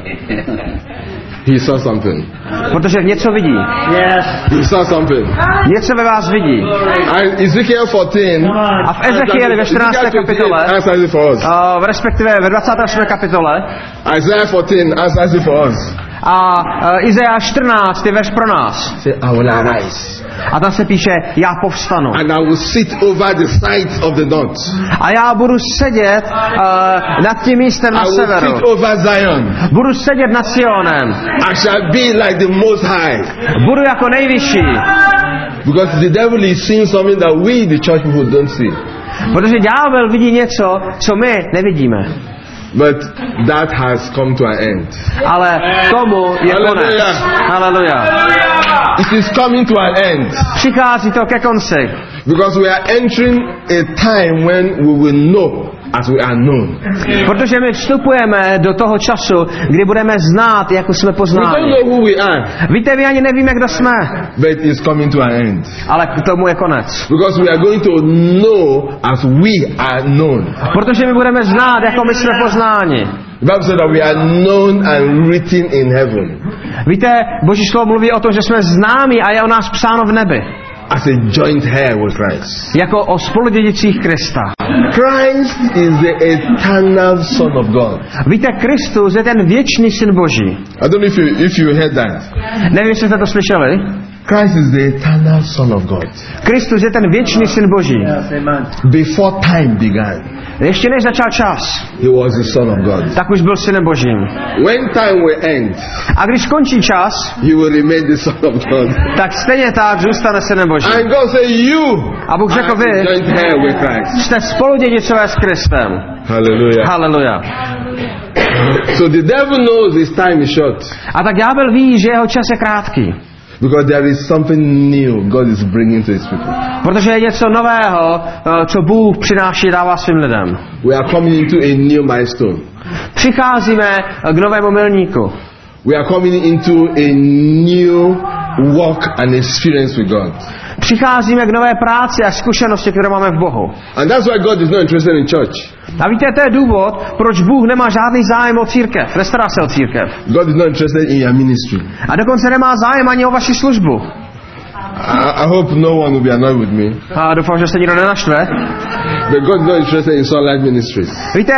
He saw something. Protože něco vidí. He saw something. Něco ve vás vidí. And Ezekiel 14. A v Ezechieli ve 14. kapitole, answers it for us. respektive ve 28. kapitole, Isaiah 14 answers it for us. a Izajáš 14 je verš pro nás. Say, I will arise. A tam se píše, já povstanu. And I will sit over the sides of the north. A já budu sedět nad tím místem na I will severu. sit over Zion. Budu sedět nad Sionem. I shall be like the Most High. Budu jako nejvyšší. Because the devil is seeing something that we, the church people, don't see. Protože ďábel vidí něco, co my nevidíme. But that has come to an end. Ale tomu je konec. Haleluja. It is coming to an end. Přichází to ke konci. Because we are entering a time when we will know as we are known. Protože my vstupujeme do toho času, kdy budeme znát, jako jsme We don't poznáni. know who we are, Víte, my ani nevíme, kdo jsme, but it's coming to an end. ale k tomu je konec. Because we are going to know as we are known. Protože my budeme znát, jako my jsme poznáni. The Bible said that we are known and written in heaven Víte, Boží slovo mluví o tom, že jsme známí a je o nás psáno v nebi. as a joint heir with Christ. Jako o spoludědicích Krista. Christ is the eternal Son of God. Víte, Kristus je ten věčný syn Boží. I don't know if you heard that. Nevím, jestli jste to slyšeli. Christ is the eternal Son of God. Kristus je ten věčný syn Boží. Before time began, Ještě než začal čas, he was the Son of God. tak už byl synem Božím. When time will end, A když skončí čas, he will remain the Son of God. tak stejně tak zůstane synem Božím. And God said, you A Bůh řekl, are vy the joint heir with Christ. jste spoludědicové s Kristem. Hallelujah. Haleluja. So the devil knows his time is short. A tak ďábel ví, že jeho čas je krátký. Because there is something new God is bringing to his people. Protože je něco nového, co Bůh přináší, dává svým lidem. We are coming into a new milestone. Přicházíme k novému milníku. We are coming into a new walk and experience with God. Přicházíme k nové práci a zkušenosti, které máme v Bohu. And that's why God is not interested in church. A víte, to je důvod, proč Bůh nemá žádný zájem o církev. Nestará se o církev. God is not interested in your ministry. A dokonce nemá zájem ani o vaši službu. I hope no one will be annoyed with me. A doufám, že se nikdo nenaštve. But God is not interested in Sunlight Ministries. Víte,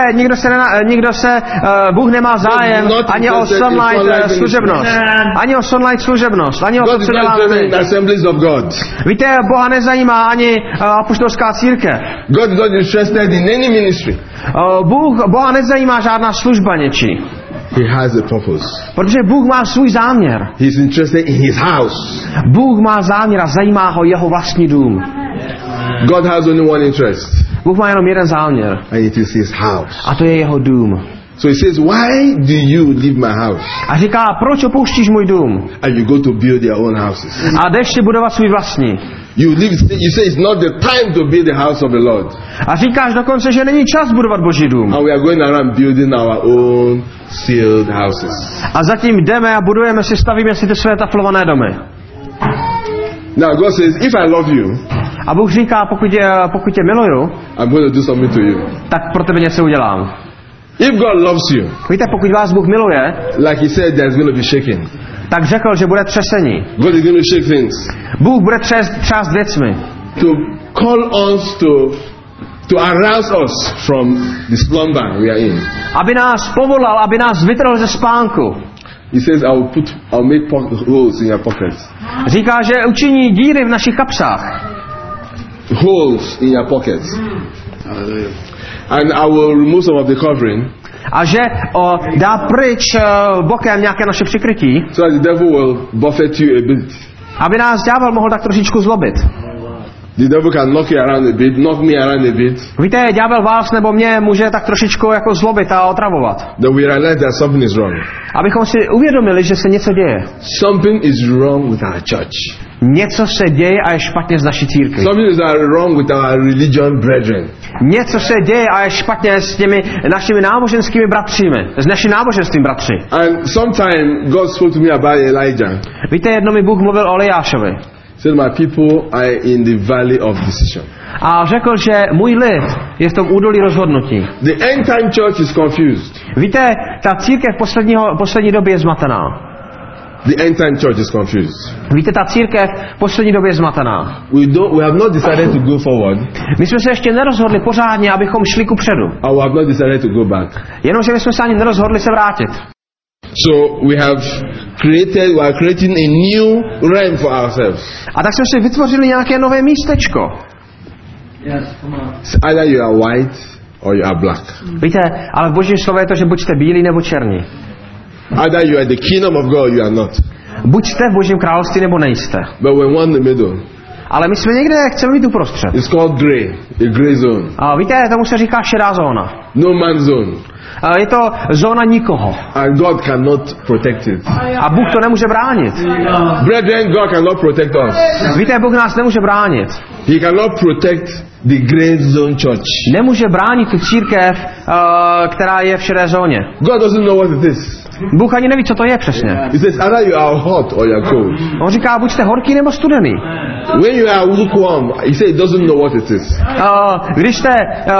Bůh nemá zájem ani o Sunlight služebnost. Ani o Sunlight služebnost. Ani o to, God is co not děláme interested in my. assemblies of God. Víte, Boha nezajímá ani apoštolská církev. God is not interested in any ministry. Boha nezajímá žádná služba něčí. He has a purpose. Protože Bůh má svůj záměr. He is interested in his house. Bůh má záměr a zajímá ho jeho vlastní dům. God has only one interest, Bůh má jenom jeden záměr. and it is his house. A to je jeho dům. So he says, why do you leave my house A říká, proč opouštíš můj dům? and you go to build your own houses? A jdeš si budovat svůj vlastní. You say it's not the time to build the house of the Lord. A říkáš dokonce, že není čas budovat Boží dům. And we are going around building our own sealed houses. A zatím jdeme a budujeme si, stavíme si ty své taflované domy. Now God says, if I love you, A Bůh říká, pokud tě miluju, I'm going to do something to you. tak pro tebe něco udělám. If God loves you, Víte, pokud vás Bůh miluje, like he said, there's going to be shaking. tak řekl, že bude třesení. God is going to shake things. Bůh bude třást věcmi. To call us to arouse us from the slumber we are in. Aby nás povolal, aby nás vytrhl ze spánku. He says, I'll make holes in your pockets. Říká, že učiní díry v našich kapsách. Holes in your pockets. And I will remove some of the covering, A že dá pryč bokem nějaké naše přikrytí, so that the devil will buffet you a bit. aby nás ďábel mohl tak trošičku zlobit. The devil can knock you around a bit, knock me around a bit. Víte, ďábel vás nebo mě může tak trošičku jako zlobit a otravovat. Then we realize that something is wrong. Abychom si uvědomili, že se něco děje. Something is wrong with our church. Něco se děje a je špatně s naší církví. Something is wrong with our religion brethren. Něco se děje a je špatně s těmi našimi náboženskými bratřími. S našimi náboženskými bratři. And sometime God spoke to me about Elijah. Víte, jednou mi Bůh mluvil o Eliášovi. Said, my people are in the valley of decision. A řekl, že můj lid je v tom údolí rozhodnutí. The end time church is confused. Víte, ta církev poslední době je zmatená. The end time church is confused. Víte, ta církev v poslední době je zmatená. We have not decided to go forward. My jsme se ještě nerozhodli pořádně, abychom šli kupředu. Or we have not decided to go back. Jenomže my jsme se ani nerozhodli se vrátit. So we are creating a new realm for ourselves. A tak jsme si vytvořili nějaké nové místečko. Either you are white or you are black. Víte, ale v Božím slově je to, že buď jste bílí nebo černí. Either you are the kingdom of God or you are not. Buď jste v Božím království nebo nejste. But we're one in the middle. Ale my jsme někde, chceme být uprostřed. It's called gray, a gray zone. A víte, tomu se říká šedá zóna. No man's zone. Je to zóna nikoho. And God cannot protect it. A Bůh to nemůže bránit. Brethren, God cannot protect us. Víte, Bůh nás nemůže bránit. He cannot protect the gray zone church. Nemůže bránit tu církev, která je v šedé zóně. God doesn't know what it is. Bůh ani neví, co to je přesně. He says either you are hot or you are cold. On říká, buď jste horký nebo studený. When you are lukewarm, he says he doesn't know what it is. Když jste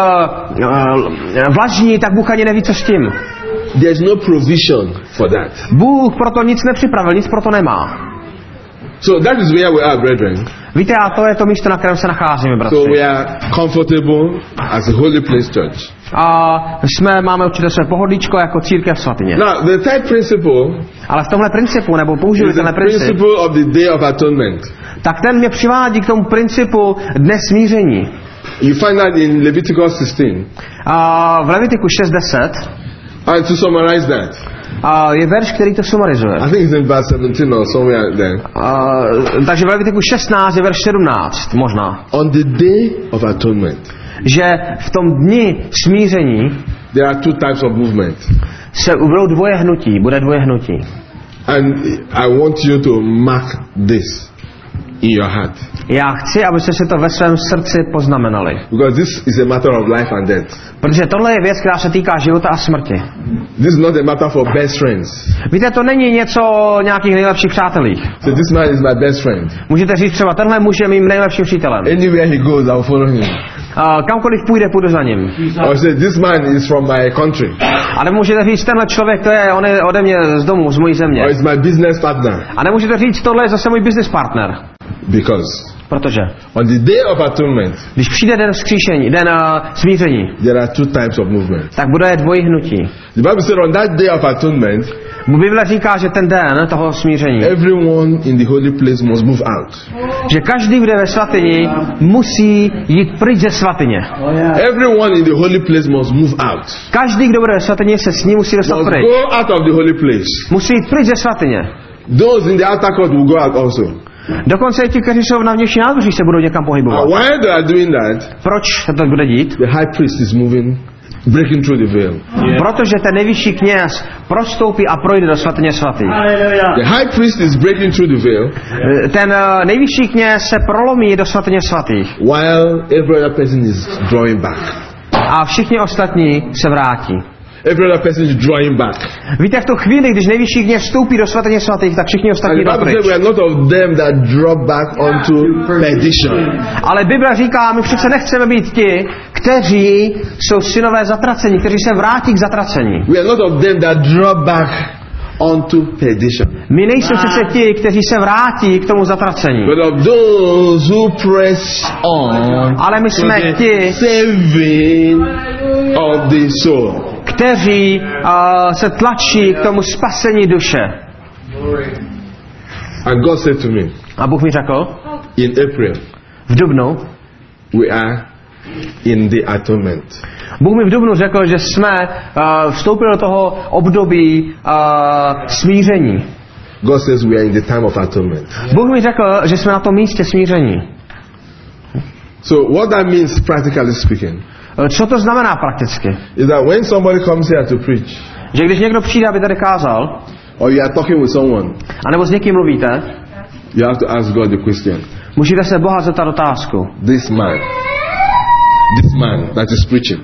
vlažní, tak Bůh ani neví, co s tím. There's no provision for that. Bůh proto nic nepřipravil, nic proto nemá. So that is where we are, brethren. Víte, a to je to místo, na kterém se nacházíme, bratři. So we are comfortable as a holy place church. A máme určitě své pohodlíčko jako církev svatyně. Now, the third principle, ale v tomhle principu, nebo použili is the tenhle princip, principle of the Day of Atonement. tak ten mě přivádí k tomu principu dne smíření. You find that in Leviticus 16. A v Levitiku 6:10 And to summarize that, je verš, který to sumarizuje. I think it's in verse 17 or somewhere there. Takže v Levitiku 16 je verš 17 možná. On the Day of Atonement, že v tom dni smíření there are two types of movement. bude dvoje hnutí. And I want you to mark this in your heart. Já chci, abyste si to ve svém srdci poznamenali. Because this is a matter of life and death. Protože tohle je věc, která se týká života a smrti. This is not a matter for best friends. Víte, to není něco o nějakých nejlepších přátelích. So this man is my best friend. Můžete říct třeba, tenhle muž je mým nejlepším přítelem. Anywhere he goes, I'll follow him. Kamkoliv půjde, půjdu za ním. Or say, this man is from my country. A nemůžete říct, tenhle člověk, on je ode mě z domu, z mojí země. Or it's my business partner. A nemůžete říct, tohle je zase můj business partner. Protože on the Day of Atonement, když přijde den vzkříšení, den smíření, there are two types of movement. Tak bude dvojí hnutí. The Bible said on that Day of Atonement, Bible říká, že ten den toho smíření, everyone in the holy place must move out. Že každý, kdo je ve svatyni, musí jít pryč ze svatyně. Everyone in the holy place must move out. Každý, kdo bude ve svatyni, se s ním musí dostat pryč. Go out of the holy place. Musí jít pryč ze svatyně. Those in the outer court will go out also. Dokonce i ti, kteří jsou na vnější nádvoří, se budou někam pohybovat. Why they are doing that? Proč se to bude dít? The high priest is moving, breaking through the veil. Protože ten nejvyšší kněz prostoupí a projde do svatyně svatých. The high priest is breaking through the veil. Ten nejvyšší kněz se prolomí do svatyně svatých. While every other person is drawing back. A všichni ostatní se vrátí. Every other person is drawing back. Víte, v tu chvíli, když nejvyšší kněz vstoupí do svatyně svatých, tak všichni ostatní jdou pryč. We are not of them that drop back onto perdition. Ale Bible říká, my přece nechceme být ti, kteří jsou synové zatracení, kteří se vrátí k zatracení. We are not of them that drop back onto perdition. My nejsme přece ti, kteří se vrátí k tomu zatracení. But of those who press on. Ale my jsme ti, saving of the soul. Kteří se tlačí k tomu spasení duše. And God said to me, a Bůh mi řekl, in April, v dubnu, we are in the atonement. Bůh mi v dubnu řekl, že jsme vstoupili do toho období smíření. God says we are in the time of atonement. Bůh mi řekl, že jsme na tom místě smíření. So what that means, practically speaking, Co to znamená prakticky? is that when somebody comes here to preach, Že když někdo přijde, aby tady kázal, or you are talking with someone, anebo s někým mluvíte, you have to ask God the question. musíte se Boha zeptat otázku. This man that is preaching,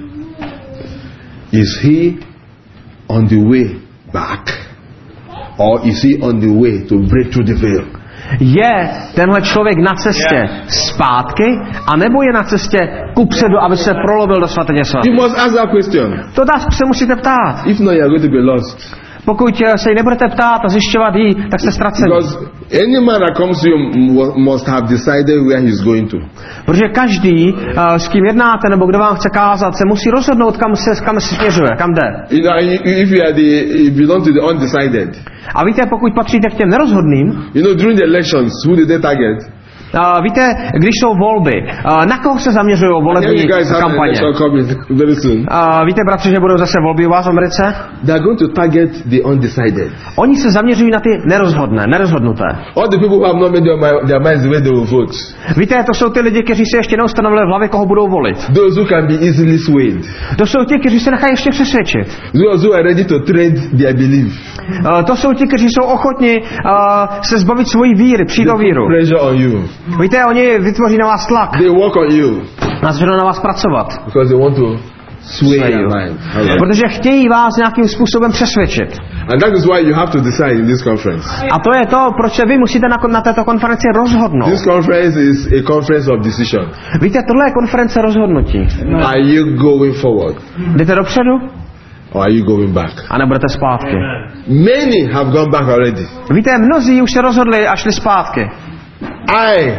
is he on the way back, or is he on the way to break through the veil? Je tenhle člověk na cestě zpátky, anebo je na cestě kupředu, aby se prolomil do svatyně svatých? You must ask that question. To otázku se musíte ptát. If not, you are going to be lost. Pokud se jí nebudete ptát a zjišťovat jí, tak jste ztraceni. Because any man that comes to you must have decided where he's going to. Protože každý, s kým jednáte, nebo kdo vám chce kázat, se musí rozhodnout, kam se směřuje, kam jde. You know, if you belong to the undecided. A víte, pokud patříte k těm nerozhodným, You know, during the elections, who did they target? víte, když jsou volby, na koho se zaměřují volební You guys have an kampaně? election coming very soon. Víte, bratři, že budou zase volby u vás v Americe? They are going to target the undecided. Oni se zaměřují na ty nerozhodnuté. All the people who have not made their minds the way they will vote. Víte, to jsou ty lidi, kteří si ještě neustanovili v hlavě, koho budou volit. Those who can be easily swayed. To jsou ti, kteří se nechají ještě přesvědčit. Those who are ready to trade their belief. To jsou ti, kteří jsou ochotni se zbavit svojí víry, přijít o víru. Pressure on you. Víte, oni vytvoří na vás tlak. They work on you. A začnou na vás pracovat. Because they want to sway your mind. Protože chtějí vás nějakým způsobem přesvědčit. And that is why you have to decide in this conference. A to je to, proč se vy musíte na této konferenci rozhodnout. This conference is a conference of decision. Víte, tohle je konference rozhodnutí. Are you going forward? Jdete dopředu? Or are you going back? A nebudete zpátky. Many have gone back already. Víte, mnozí už se rozhodli a šli zpátky. I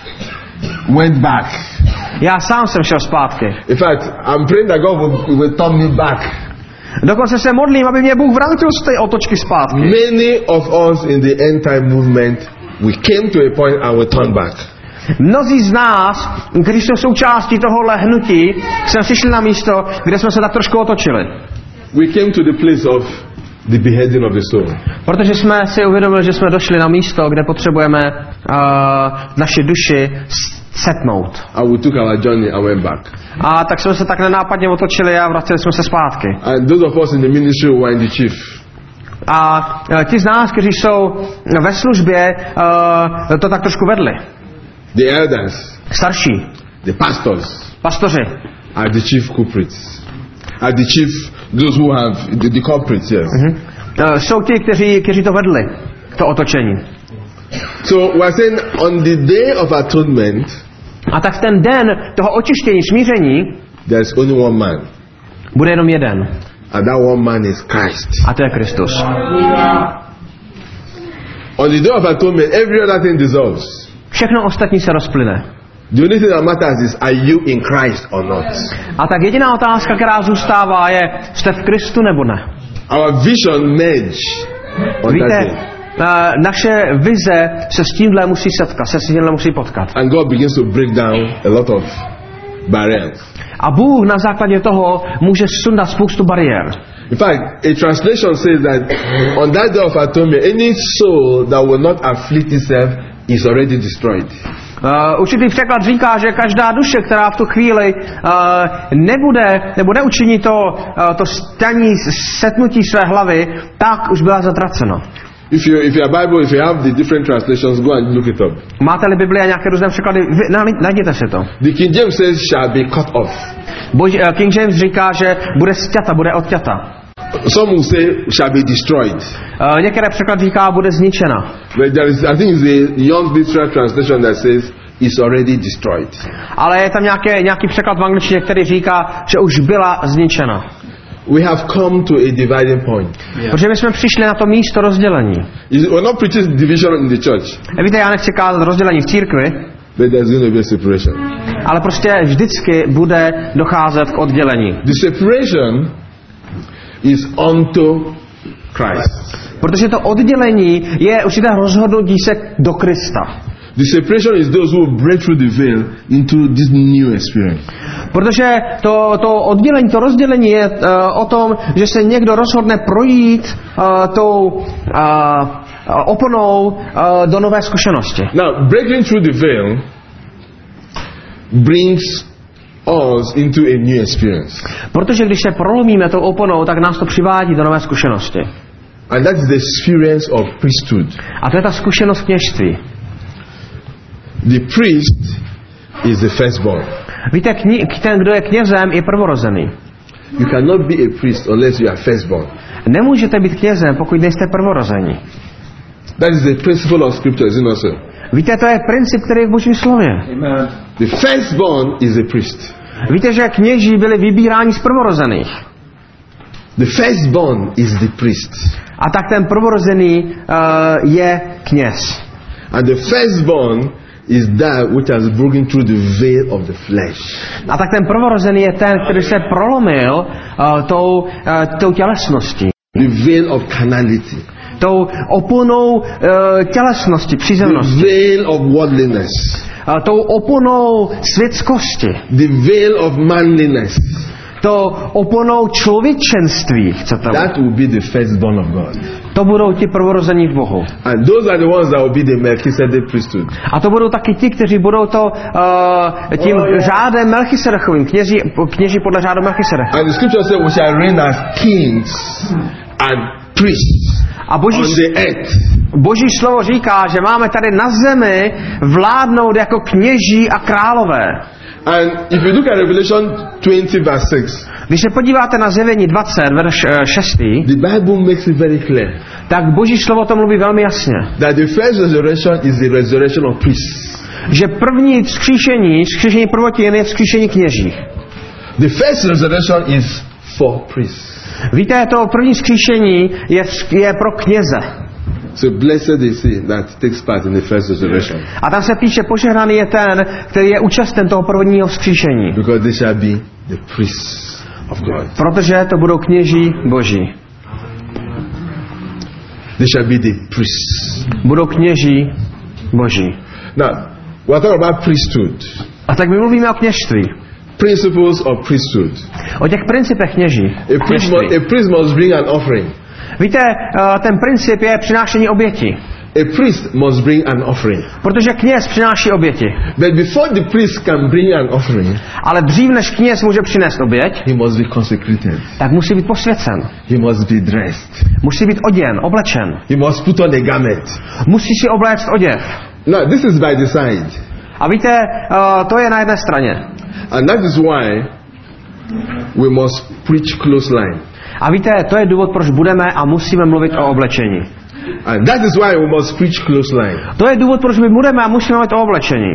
went back. Já sám jsem šel zpátky. In fact, I'm praying that God will turn me back. Dokonce se modlím, aby mě Bůh vrátil z té otočky zpátky. Many of us in the end time movement, we came to a point and we turned back. Mnozí z nás, kteří jsou součástí tohohle hnutí, jsme přišli na místo, kde jsme se tak trošku otočili. We came to the place of the beheading of the soul. Protože jsme si uvědomili, že jsme došli na místo, kde potřebujeme naši duši setnout. And we took our journey and went back. A tak jsme se tak nenápadně otočili a vraceli jsme se zpátky. And those of us in the ministry were in the chief. A ti z nás, kteří jsou ve službě, to tak trošku vedli. The elders, Starší, the pastors, pastoři, are the chief culprits. Are the chief, those who have the culprits, yes. jsou ti, kteří to vedli, to otočení. So we're saying on the day of atonement, A tak v ten den toho očištění, smíření, there's only one man. bude jenom jeden. And that one man is Christ. A to je Kristus. On the day of atonement, every other thing dissolves. Všechno ostatní se rozplyne. The only thing that matters is, are you in Christ or not? A tak jediná otázka, která zůstává, je, jste v Kristu nebo ne? Our vision merge on that Víte, day. naše vize se s tímhle musí setkat, se s tímhle musí potkat. And God begins to break down a lot of barriers. A Bůh na základě toho může sundat spoustu bariér. In fact, a translation says that on that day of atonement, any soul that will not afflict itself is already destroyed. Určitý překlad říká, že každá duše, která v tu chvíli nebude, nebo neučiní to staní, setnutí své hlavy, tak už byla zatracena. If you have the different translations, go and look it up. Máte-li Bibli a nějaké různé překlady, najděte si to. The King James says shall be cut off. King James říká, že bude sťata, bude odťata. Some will say shall be destroyed. Některé překlad říká, bude zničena. But there is, I think it's a Young Literal Translation that says is already destroyed. Ale je tam nějaký překlad v angličtině, který říká, že už byla zničena. We have come to a dividing point. Protože my jsme přišli na to místo rozdělení. We're not preaching division in the church, Víte, já nechci kázat rozdělení v církvi, but there's going to be a separation. ale prostě vždycky bude docházet k oddělení. The separation is unto Christ. Protože to oddělení je určité rozhodnutí se do Krista. The separation is those who break through the veil into this new experience. Protože to oddělení, to rozdělení je o tom, že se někdo rozhodne projít tou oponou do nové zkušenosti. Now, breaking through the veil brings us into a new experience. Protože když se prolomíme tou oponou, tak nás to přivádí do nové zkušenosti. And that is the experience of priesthood. A to je ta zkušenost kněžství. The priest is the firstborn. Víte, ten, kdo je knězem, je prvorozený. You cannot be a priest unless you are firstborn. Nemůžete být knězem, pokud nejste prvorození. That is the principle of scripture, is it not so? Víte, to je princip, který je v Božím slově. Amen. The firstborn is a priest. Víte, že kněží byli vybíráni z prvorozených. The firstborn is the priest. A tak ten prvorozený je kněz. And the firstborn is that which has broken through the veil of the flesh. A tak ten prvorozený je ten, který se prolomil tou tělesností. The veil of carnality. Tou oponou tělesnosti, The přízemnosti. veil of worldliness. Tou oponou světskosti. The veil of manliness. Tou oponou člověčenství, chcete. That will be the firstborn of God. To budou ti prvorození v Bohu. And those are the ones that will be the Melchizedek priesthood. A to budou taky ti, kteří budou tím řádem Melchisedechovým, kněží podle řádu Melchisedecha. And the scripture says we shall reign as kings and priests A on the earth. Boží slovo říká, že máme tady na zemi vládnout jako kněží a králové. And if you look at Revelation 20 verse 6, Když se podíváte na Zjevení 20, verš 6, the Bible makes it very clear tak Boží slovo to mluví velmi jasně. that the first resurrection is the resurrection of priests. Že první vzkříšení prvotin je vzkříšení kněží. The first resurrection is for priests. Víte, to první vzkříšení je pro kněze. So blessed is he that takes part in the first resurrection, A tam se píše, požehnaný je ten, který je účasten toho prvního vzkříšení. because they shall be the priests of God. Protože to budou kněží Boží. They shall be the priests. Budou kněží Boží. Now, we're talking about priesthood. A tak my mluvíme o kněžství. Principles of priesthood. O těch principech kněží. A priest must bring an offering. Víte, ten princip je přinášení oběti. A priest must bring an offering. Protože kněz přináší oběti. But before the priest can bring an offering, Ale dřív než kněz může přinést oběť, he must be consecrated. tak musí být posvěcen. He must be dressed. Musí být oděn, oblečen. He must put on a garment. Musí si obléct oděv. Now, this is by the side. A víte, to je na jedné straně. And that is why we must preach close line. A víte, to je důvod, proč budeme a musíme mluvit o oblečení. And that is why we must preach close line. To je důvod, proč my budeme a musíme mluvit o oblečení.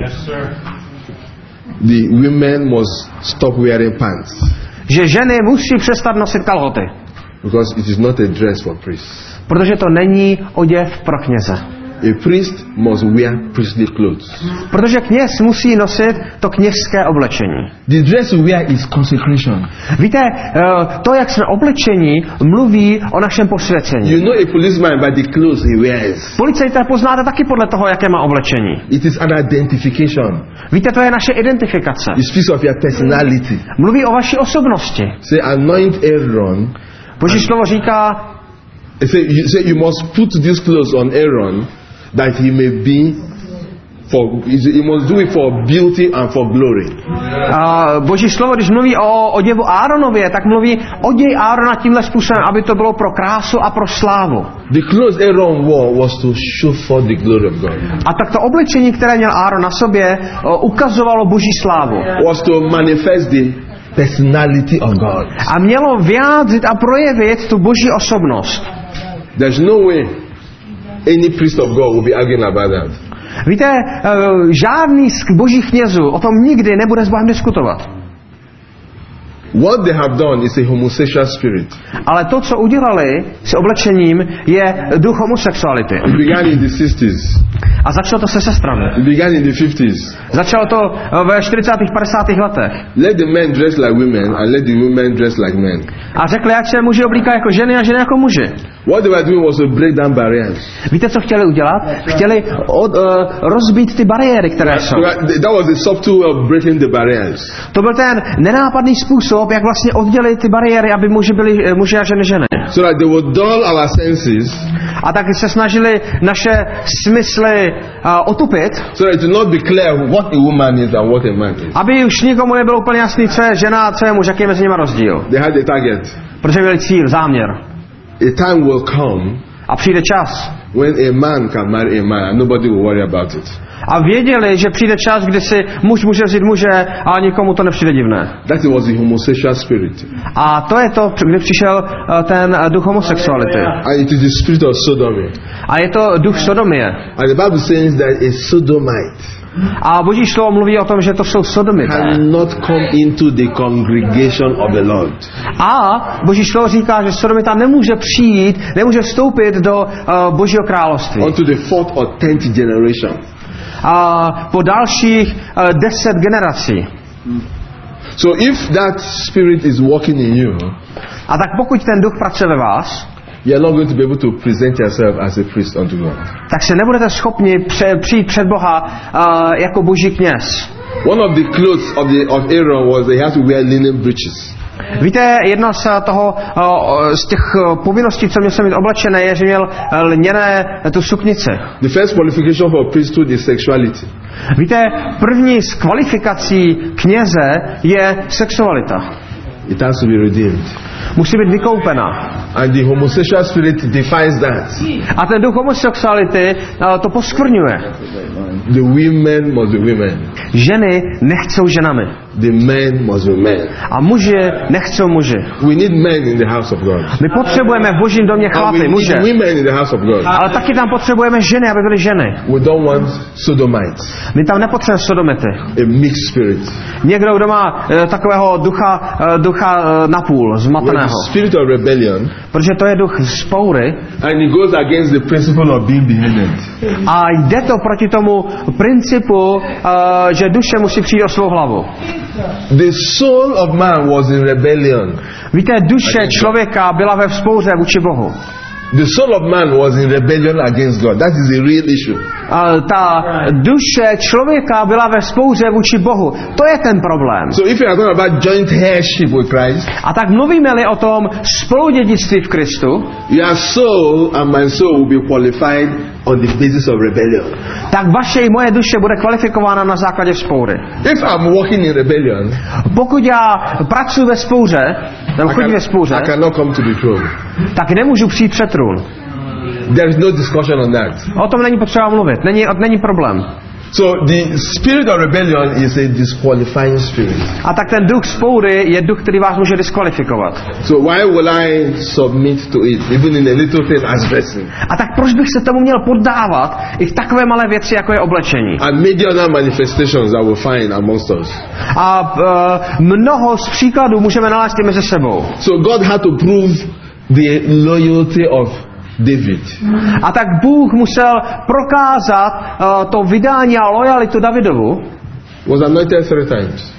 The women must stop wearing pants, Že ženy musí přestat nosit kalhoty. because it is not a dress for priests. Protože to není oděv pro kněze. A priest must wear priestly clothes. Protože kněz musí nosit to kněžské oblečení. The dress we wear is consecration. Víte, to, jak jsme oblečení, mluví o našem posvěcení. You know a policeman by the clothes he wears. Policajta poznáte taky podle toho, jaké má oblečení. It is an identification. Víte, to je naše identifikace. It speaks of your personality. Mluví o vaší osobnosti. Say, anoint Aaron. Boží slovo říká, Say you must put these clothes on Aaron, that he may be he must do it for beauty and for glory. Boží slovo, když mluví o oděvu Áronově, tak mluví oděj Árona tímhle způsobem, aby to bylo pro krásu a pro slávu. The clothes Aaron wore was to show for the glory of God. A tak to oblečení, které měl Áron na sobě, ukazovalo Boží slávu. Was to manifest the personality of God. A mělo vyjádřit a projevit tu Boží osobnost. There's no way any priest of God will be arguing about that. Víte, žádný z božích knězů o tom nikdy nebude s Bohem diskutovat. What they have done is a homosexual spirit. Ale to, co udělali s oblečením, je duch homosexuality. It began in the 60s. A začalo to se sestrami. It began in the 50s. Začalo to ve 40. 50. letech. Let the men dress like women and let the women dress like men. A řekli, ať se muži oblíkají jako ženy a ženy jako muži. What they were doing was to break down barriers. Víte, co chtěli udělat? Chtěli rozbít ty bariéry, které jsou. That was the subtle way of breaking the barriers. To byl ten nenápadný způsob, jak vlastně oddělit ty bariéry, aby muži byli muži a ženy ženy. So that they would dull our senses. A tak se snažili naše smysly otupit, so that it will not be clear what a woman is and what a man is. aby už nikomu nebylo úplně jasný, co je žena a co je muž, jaký je mezi nimi rozdíl. They had a target. Protože měli cíl, záměr. A time will come A přijde čas. when a man can marry a man and nobody will worry about it. A věděli, že přijde čas, kdy si muž může vzít muže a nikomu to nepřijde divné. That was the homosexual spirit. A to je to, kdy přišel ten duch homosexuality. And it is the spirit of sodomy. A je to duch sodomie. And the Bible says that a sodomite A Boží slovo mluví o tom, že to jsou sodomité. cannot come into the congregation of the Lord. A Boží slovo říká, že sodomita nemůže přijít, nemůže vstoupit do Božího království. Unto the 4th or 10th generation. A po dalších 10 generací. So if that spirit is working in you, A tak pokud ten duch pracuje ve vás, you are not going to be able to present yourself as a priest unto God. tak se nebudete schopni přijít před Boha jako boží kněz. One of the clothes of Aaron was that he had to wear linen breeches. Víte, jedna z těch povinností, co měl jsem mít oblečené, je, že měl lněné tu suknici. The first qualification for priesthood is sexuality. Víte, první z kvalifikací kněze je sexualita. It has to be redeemed. Musí být vykoupena. And the homosexual spirit defies that. A ten duch homosexuality to poskvrňuje. The women must be women. Ženy nechcou ženami. The men must be men. A muži nechcou muži. We need men in the house of God. My potřebujeme v božím domě And we chlapy, need muže. women in the house of God. Ale taky tam potřebujeme ženy, aby byly ženy. We don't want sodomites. My tam nepotřebujeme sodomity. A mixed spirit. Někdo, kdo má takového ducha napůl, When zmateného. the spirit of rebellion, Protože to je duch vzpoury and it goes against the principle of being beheaded. a jde to proti tomu principu, že duše musí přijít o svou hlavu. The soul of man was in rebellion. Víte, duše člověka byla ve vzpouře vůči Bohu. The soul of man was in rebellion against God. That is a real issue. Ta duše člověka byla ve vzpouře vůči Bohu. To je ten problém. So if you are talking about joint heirship with Christ, A tak mluvíme-li o tom spoludědictví v Kristu, your soul and my soul will be qualified on the basis of rebellion. tak vaše i moje duše bude kvalifikována na základě vzpoury. If I'm walking in rebellion, Pokud já pracuji ve vzpouře, nebo chodím ve vzpouře, I cannot come to the throne. tak nemůžu přijít před trůn. There is no discussion on that. O tom není potřeba mluvit, není problém. So the spirit of rebellion is a disqualifying spirit. A tak ten duch vzpoury je duch, který vás může diskvalifikovat. So why will I submit to it, even in a little thing as dressing? A tak proč bych se tomu měl poddávat i v takové malé věci, jako je oblečení? And many other manifestations that we find amongst us. A mnoho z příkladů můžeme nalézt i mezi sebou. So God had to prove the loyalty of David. A tak Bůh musel prokázat to vydání a lojalitu Davidovu. Was anointed 3 times.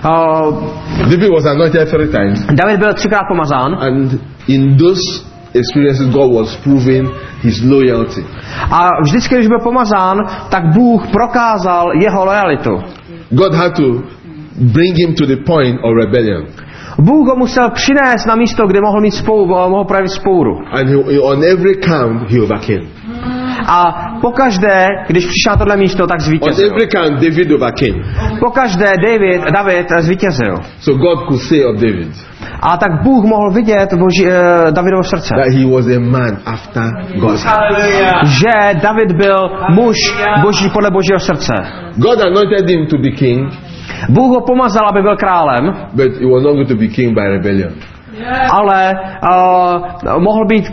David was anointed 3 times. David byl 3krát pomazán. And in those experiences God was proving his loyalty. A vždycky, když byl pomazán, tak Bůh prokázal jeho lojalitu. God had to bring him to the point of rebellion. Bůh ho musel přinést na místo, kde mohl projevit spouru. And on every count he overcame. A pokaždé, když přišel na tohle místo, tak On zvítězil. every count David overcame. Pokaždé David zvítězil. So God could say of David A tak Bůh mohl vidět Davidovo srdce. that he was a man after God's heart. Že David byl muž boží podle božího srdce. God anointed him to be king, Bůh ho pomazal, aby byl králem, but he was not going to be king by rebellion. ale mohl být...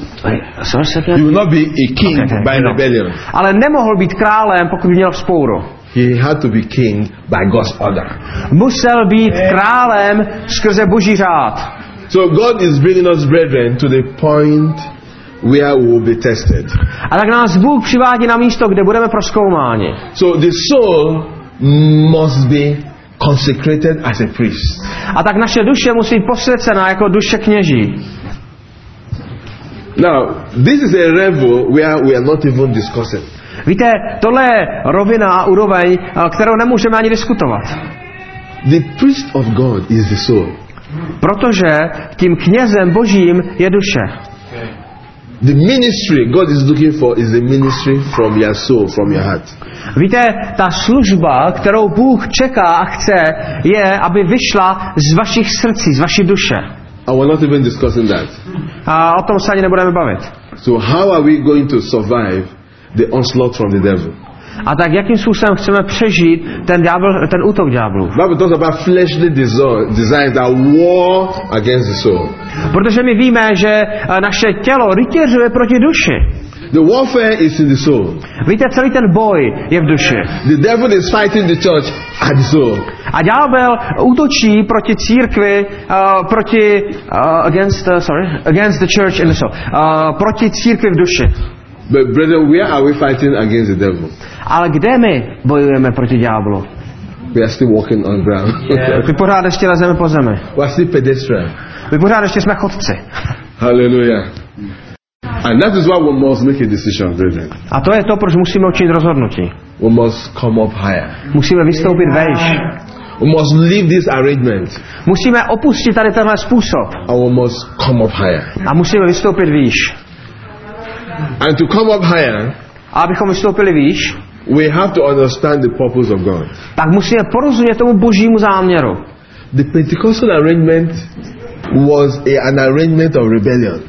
He will not be a king by rebellion. Ale nemohl být králem, pokud by měl vzpouru. He had to be king by God's order. Musel být králem skrze boží řád. So God is bringing us, brethren, to the point where we will be tested. A tak nás Bůh přivádí na místo, kde budeme prozkoumáni. So the soul must be consecrated as a priest. A tak naše duše musí být posvěcena jako duše kněží. Now, this is a level where we are not even discussing. Víte, tohle je rovina, úroveň, kterou nemůžeme ani diskutovat. The priest of God is the soul. Protože tím knězem božím je duše. The ministry God is looking for is a ministry from your soul, from your heart. Víte, ta služba, kterou Bůh čeká a chce, je, aby vyšla z vašich srdcí, z vaší duše. And we're not even discussing that. A o tom se ani nebudeme bavit. So how are we going to survive the onslaught from the devil? A tak jakým způsobem chceme přežít ten útok ďáblu? Bible talks about fleshly desires that war against the soul. Protože my víme, že naše tělo rytěřuje proti duši. The warfare is in the soul. Víte, celý ten boj je v duši. The devil is fighting the church at the soul. A ďábel útočí proti církvi, against the church in the soul. Proti církvi v duši. But brethren, where are we fighting against the devil? Ale kde my bojujeme proti ďáblu? We are still walking on ground. My pořád ještě lezeme po zemi. We are still pedestrian. My pořád ještě jsme chodci. Hallelujah. And that is why we must make a decision, brethren. A to je to, proč musíme učinit rozhodnutí. We must come up higher. Musíme vystoupit vejš. We must leave this arrangement. Musíme opustit tady tenhle způsob. And we must come up higher. A musíme vystoupit výš. And to come up higher, a abychom vystoupili výš, we have to understand the purpose of God. Tak musíme porozumět tomu božímu záměru. The Pentecostal arrangement was an arrangement of rebellion.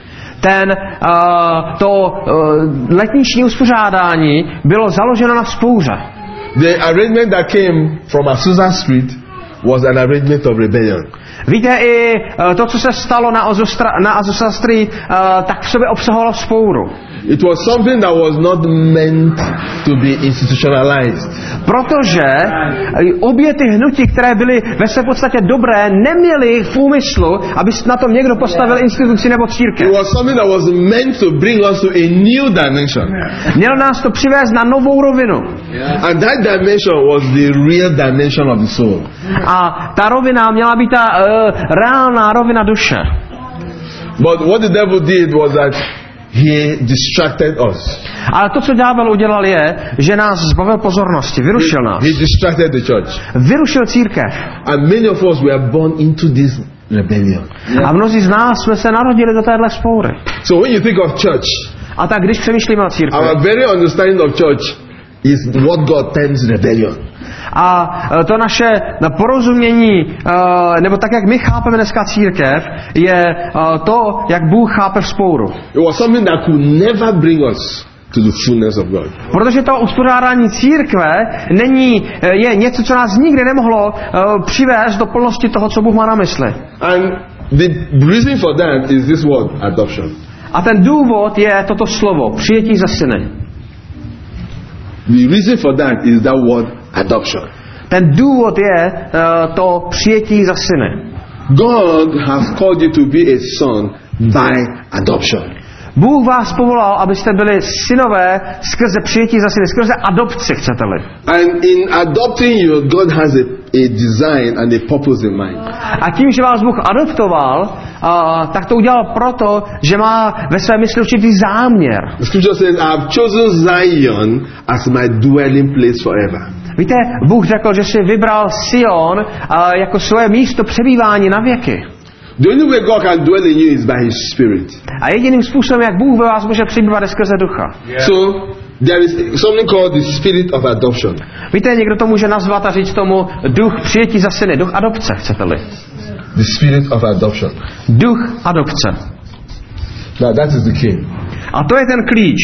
Letniční uspořádání bylo založeno na vzpouře. The arrangement that came from Azusa Street was an arrangement of rebellion. Víte, i to, co se stalo na Azusa Street, tak v sobě obsahovalo vzpouru. It was something that was not meant to be institutionalized. Protože obě ty hnutí, které byly ve své podstatě dobré, neměly v úmyslu, aby na tom někdo postavil instituci nebo církev. It was something that was meant to bring us to a new dimension. Mělo nás to přivést na novou rovinu. And that dimension was the real dimension of the soul. A ta rovina měla být ta reálná rovina duše. But what the devil did was that he distracted us. Ale to, co ďábel udělal, je, že nás zbavil pozornosti, vyrušil nás. He distracted the church. Vyrušil církev. And many of us were born into this rebellion. A mnozí z nás jsme se narodili do téhle vzpoury. So when you think of church, a tak když přemýšlíme o církvi, our very understanding of church is what God terms rebellion. A to naše porozumění, nebo tak, jak my chápeme dneska církev, je to, jak Bůh chápe vzpouru. It was something that could never bring us to the fullness of God. Protože to uspořádání církve je něco, co nás nikdy nemohlo přivést do plnosti toho, co Bůh má na mysli. And the reason for that is this word, adoption. A ten důvod je toto slovo, přijetí za syny. The reason for that is that word, adoption. Ten důvod je to přijetí za syny. God has called you to be a son by adoption. Bůh vás povolal, abyste byli synové skrze přijetí za syny, skrze adopci, chcete-li. And in adopting you, God has a design and a purpose in mind. A tím, že vás Bůh adoptoval, tak to udělal proto, že má ve své mysli určitý záměr. The scripture says, I have chosen Zion as my dwelling place forever. Víte, Bůh řekl, že si vybral Sion jako svoje místo přebývání na věky. The only way God can dwell in you is by His Spirit. A jediným způsobem, jak Bůh ve vás může přibývat, je skrze ducha. So there is something called the spirit of adoption. Víte, někdo to může nazvat a říct tomu duch přijetí za syny, duch adopce, chcete-li. The spirit of adoption. Duch adopce. Now that is the key. A to je ten klíč.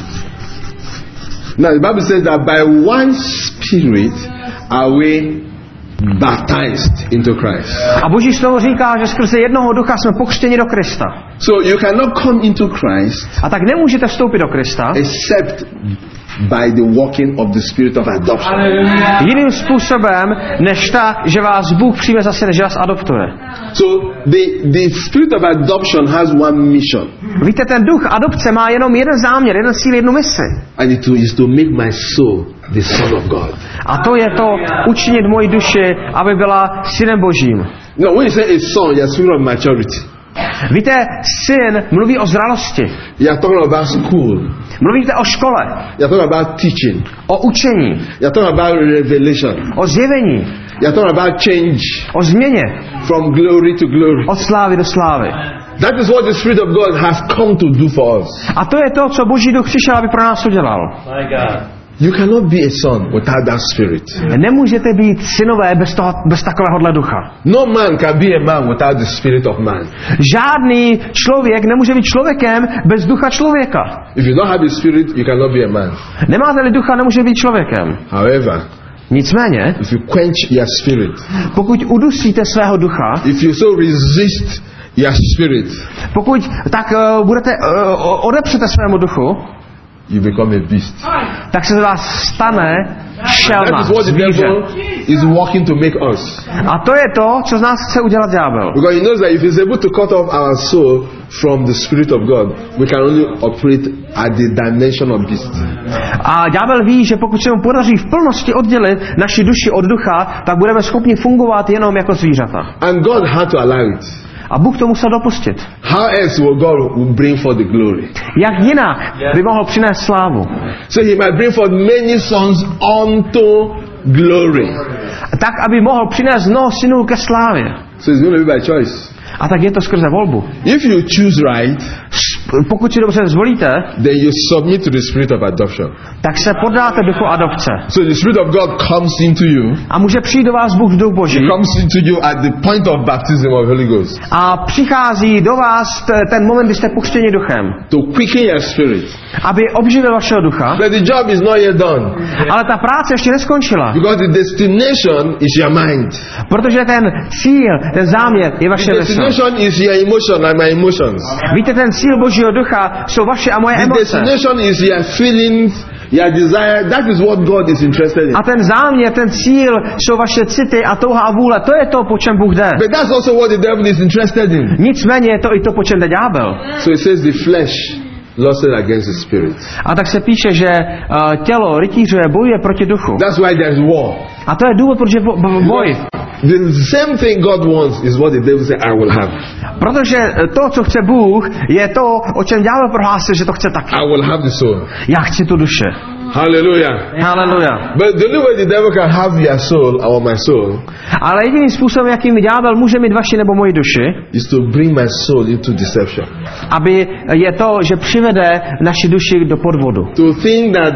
Now the Bible says that by one Spirit are we baptized into Christ. A Boží slovo říká, že skrze jednoho ducha jsme pokřtěni do Krista. So you cannot come into Christ. A tak nemůžete vstoupit do Krista, except by the working of the spirit of adoption. jiným způsobem, než tak, že vás Bůh přijme za syny, že vás adoptuje. So the spirit of adoption has one mission. Víte, ten duch adopce má jenom jeden záměr, jeden cíl, jednu misi. And it is to make my soul the son of God. A to je to učinit moji duši, aby byla synem Božím. No, when you say a son, you're speaking of maturity. Víte, syn mluví o zralosti. You're talking about school. Mluvíte o škole. You're talking about teaching. O učení. You're talking about revelation. O zjevení. You're talking about change. O změně. From glory to glory. Od slávy do slávy. That is what the Spirit of God has come to do for us. A to je to, co Boží duch přišel, aby pro nás udělal. My God. You cannot be a son without that Spirit. Nemůžete být synové bez takovéhohle ducha. No man can be a man without the Spirit of man. Žádný člověk nemůže být člověkem bez ducha člověka. If you don't have the Spirit, you cannot be a man. Nemáte-li ducha, nemůže být člověkem. However, Nicméně, if you quench your spirit, pokud udusíte svého ducha, if you so resist your spirit, pokud tak budete odepřete svému duchu, you become a beast. tak se z vás stane šelma, That is what the zvíře. devil is working to make us. A to je to, co z nás chce udělat ďábel. Because he knows that if he's able to cut off our soul from the Spirit of God, we can only operate at the dimension of beast. A ďábel ví, že pokud se mu podaří v plnosti oddělit naši duši od ducha, tak budeme schopni fungovat jenom jako zvířata. And God had to allow it. A Bůh to musel dopustit. How else will God bring forth the glory? Jak jinak by mohl přinést slávu? So he might bring forth many sons unto glory. Tak, aby mohl přinést mnoho synů ke slávě. So it's going to be by choice. A tak je to skrze volbu. If you choose right, Pokud si dobře zvolíte, then you submit to the spirit of adoption. tak se podáte duchu adopce. So the Spirit of God comes into you. A může přijít do vás Bůh v duch Boží. He comes into you at the point of baptism of Holy Ghost. A přichází do vás ten moment, kdy jste puštěni duchem. To quicken your spirit. Aby obživil vašeho ducha. But the job is not yet done. Ale ta práce ještě neskončila. Because the destination is your mind. Protože ten cíl, ten záměr je vaše The mysl. destination is your emotion and my emotions. Víte, ten cíl Božího ducha jsou vaše a moje The emoce. destination is your feelings, your desire. That is what God is interested in. A ten záměr, ten cíl jsou vaše city a touha a vůle. To je to, po čem Bůh jde. But that's also what the devil is interested in. Nicméně je to i to, po čem jde ďábel. So it says the flesh lusted against the spirit. A tak se píše, že tělo rytíře bojuje proti duchu. That's why there's war. A to je důvod, proč je boj. The same thing God wants is what the devil said I will have. Protože to, co chce Bůh, je to, o čem ďábel prohlásil, že to chce taky. I will have the soul. Já chci tu duše. Hallelujah. Haleluja. But the only way the devil can have your soul or my soul Ale jediný způsob, jakým ďábel může mít vaši nebo moji duši, is to bring my soul into deception. aby je to, že přivede naši duši do podvodu. To think that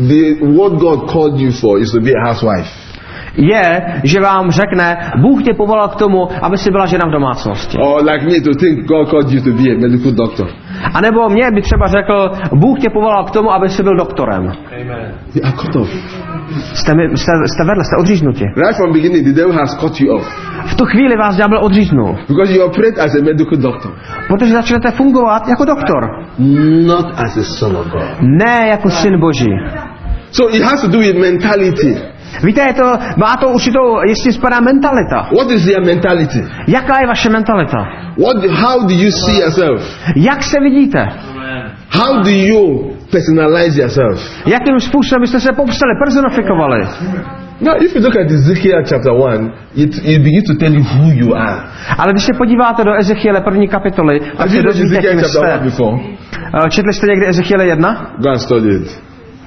what God called you for is to be a housewife. Je, že vám řekne, Bůh tě povolal k tomu, aby si byla žena v domácnosti. Or like me to think God called you to be a medical doctor. A nebo mě by třeba řekl, Bůh tě povolal k tomu, aby si byl doktorem. Amen. You are cut off. Jste vedle, jste odříznuti. Right from beginning, the devil has cut you off. V tu chvíli vás ďábel odříznul. Because you operate as a medical doctor. Protože začnete fungovat jako doktor. Not as a son of God. Ne jako syn Boží. So it has to do with mentality. Víte, má to určitou, jestli spadá mentalita. What is your mentality? Jaká je vaše mentalita? How do you see yourself? Jak se vidíte? How do you personalize yourself? Jakým způsobem jste se popsali, personifikovali? Now, if you look at Ezekiel chapter 1, it begins to tell you who you are. Ale když se podíváte do Ezechiele 1. kapitoly, tak Have se you read dozvíte, Ezekiel jakým chapter 1 jste. before? Četli jste někdy Ezechiele 1? Go and study it.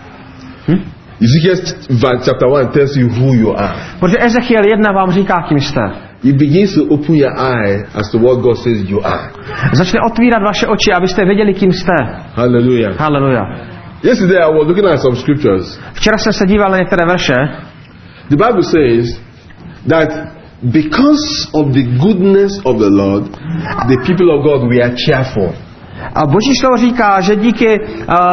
Ezekiel chapter 1 tells you who you are. Protože Ezechiel 1 vám říká, kým jste. It begins to open your eye as to what God says you are. Začne otvírat vaše oči, abyste věděli, kým jste. Hallelujah. Haleluja. Yesterday I was looking at some scriptures. Včera jsem se díval na některé verše. The Bible says that because of the goodness of the Lord, the people of God were cheerful. A Boží slovo říká, že díky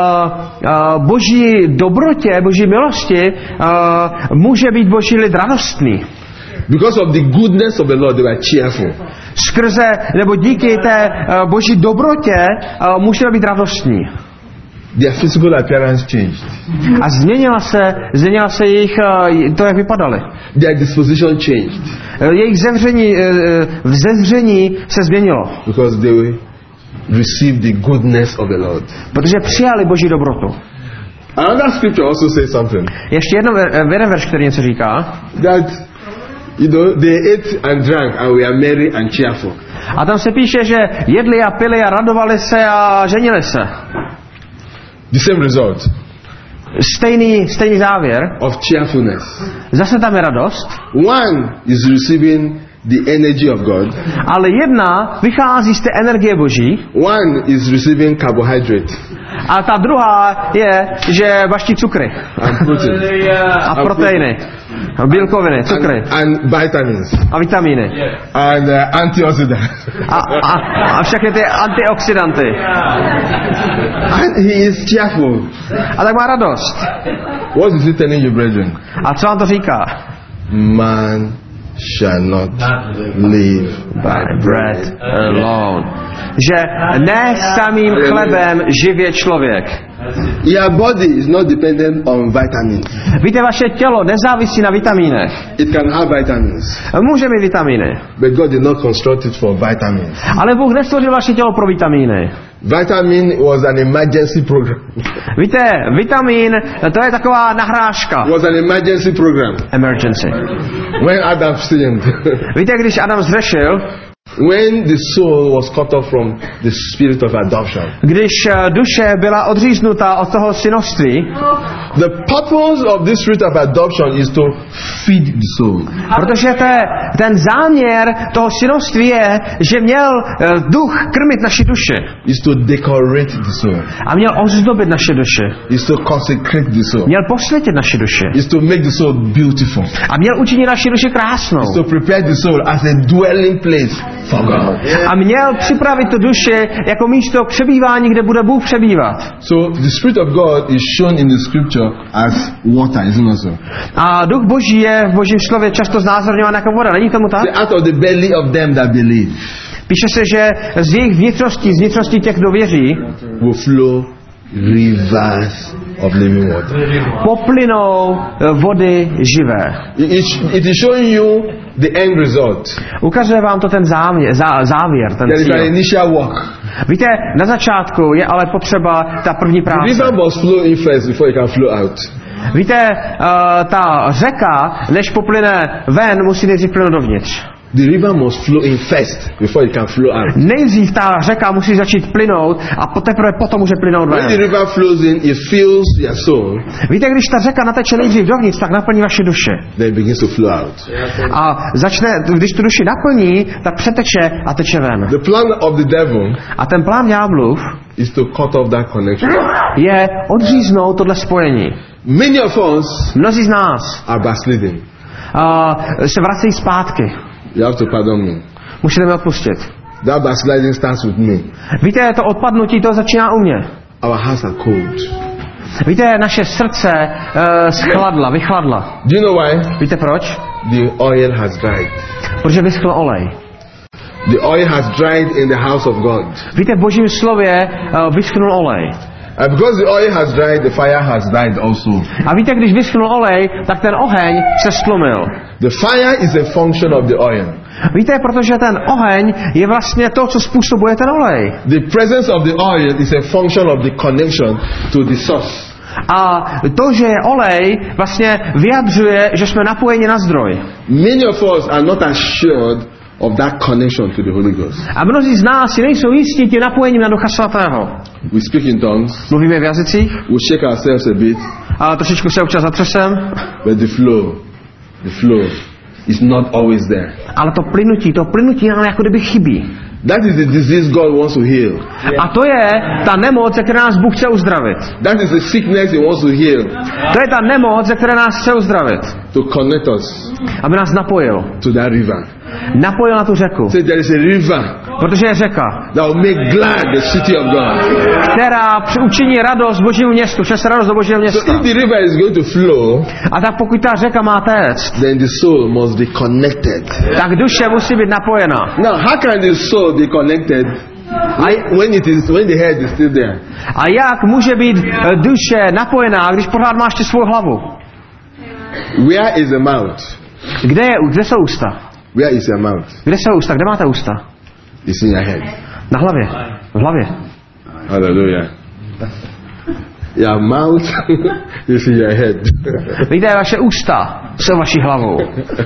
Boží dobrotě, Boží milosti může být Boží lid radostný. Because of the goodness of the Lord, they were cheerful. Skrze, nebo díky té Boží dobrotě můžeme být radostní. Their physical appearance changed. A změnila se jejich, to, jak vypadali. Their disposition changed. Jejich vzezření se změnilo. Because they received the goodness of the Lord. Protože přijali Boží dobrotu. Another scripture also says something. Ještě jeden verš, který něco říká. That they ate and drank and were merry and cheerful. A tam se píše, že jedli a pili a radovali se a ženili se. The same result. Stejný závěr. Of cheerfulness. Zase tam je radost. One is receiving the energy of God. Ale jedna vychází z té energie Boží One is receiving carbohydrate a ta druhá je, že baští cukry and protein a proteiny, bílkoviny, cukry and vitamins a vitamíny and antioxidants. a všechny ty antioxidanty. And he is cheerful. A tak má radost. What is he telling you, brethren? A co vám to říká? Man shall not live By bread alone. Že ne samým chlebem živě člověk. Your body is not dependent on vitamins. Víte, vaše tělo nezávisí na vitamínech. It can have vitamins, Může mít vitamíny, but God did not construct it for vitamins. ale Bůh nestvořil vaše tělo pro vitamíny. Vitamin was an emergency program. Víte, vitamin, to je taková nahráška. Was an emergency program. Emergency. When Adam sinned, Víte, když Adam zřešil, when the soul was cut off from the spirit of adoption, když duše byla odříznutá od toho synoství, the purpose of this spirit of adoption is to feed the soul. protože ten záměr toho synoství je, že měl duch krmit naši duše Is to decorate the soul. a měl ozdobit naše duše. Is to consecrate the soul. Měl posvětit naše duše Is to make the soul beautiful. a měl učinit naši duši krásnou. Is to prepare the soul as a dwelling place for God. A měl připravit tu duši jako místo k přebývání, kde bude Bůh přebývat. So the Spirit of God is shown in the scripture as water, isn't it so? A duch Boží je v Božím slově často znázorňován jako voda. Není tomu tak? Out of the belly of them that believe Píše se, že z jejich vnitřností, z vnitřností těch, kdo věří, will flow rivers of living water. poplynou vody živé. It is showing you the end result. Ukazuje vám to ten závěr, ten There is an cíl. initial work. Víte, na začátku je ale potřeba ta první The práce. river must flow in first before it can flow out. Víte, ta řeka, než poplyne ven, musí nejdřív plynout dovnitř. The river must flow in first before it can flow out. Nejdřív ta řeka musí začít plynout a teprve potom může plynout When the ven. river flows in, it fills your soul, Víte, když ta řeka nateče nejdřív dovnitř, tak naplní vaše duše. then it begins to flow out. A když tu duši naplní, tak přeteče a teče ven. The plan of the devil A ten plán ďáblův is to cut off that connection. je odříznout tohle spojení. Many of us Mnozí z nás are backsliding. se vracejí zpátky. You have to pardon me. Musíte mi odpustit. That backsliding starts with me. Víte, to odpadnutí, to začíná u mě. Our hearts are cold. Víte, naše srdce schladla, vychladla. Do you know why? Víte proč? The oil has dried. Protože vyschl olej. The oil has dried in the house of God. Víte, v Božím slově vyschnul olej. And because the oil has dried, the fire has died also. A víte, když vyschnul olej, tak ten oheň se stlumil. The fire is a function of the oil. Víte, protože ten oheň je vlastně to, co způsobuje ten olej. The presence of the oil is a function of the connection to the source. A to, že je olej, vlastně vyjadřuje, že jsme napojeni na zdroj. Many of us are not assured of that connection to the Holy Ghost. A mnozí z nás si nejsou jistí tím napojením na Ducha Svatého. We speak in tongues, Mluvíme v jazycích, we shake ourselves a bit, a trošičku se občas zatřesem, but the flow is not always there. ale to plynutí nám jako kdyby chybí. That is the disease God wants to heal. A to je ta nemoc, ze které nás Bůh chce uzdravit. That is the sickness He wants to heal. To je ta nemoc, ze které nás chce uzdravit. To connect us Aby nás napojil. to that river. Napojil na tu řeku. Say there is a river Protože je řeka, that will make glad the city of God. která učiní radost Božímu městu, přes radost do Božího So města. if the river is going to flow, A tak pokud ta řeka má téct, then the soul must be connected. tak duše musí být napojena. Now, how can the soul be connected when the head is still there? A jak může být duše napojená, když pořád má ještě svou hlavu? Where is the mouth? Kde jsou ústa? Where is your mouth? Kde jsou ústa? Kde máte ústa? It's in your head. Na hlavě. V hlavě. Hallelujah. Your mouth is in your head. Víte, vaše ústa jsou vaší hlavou.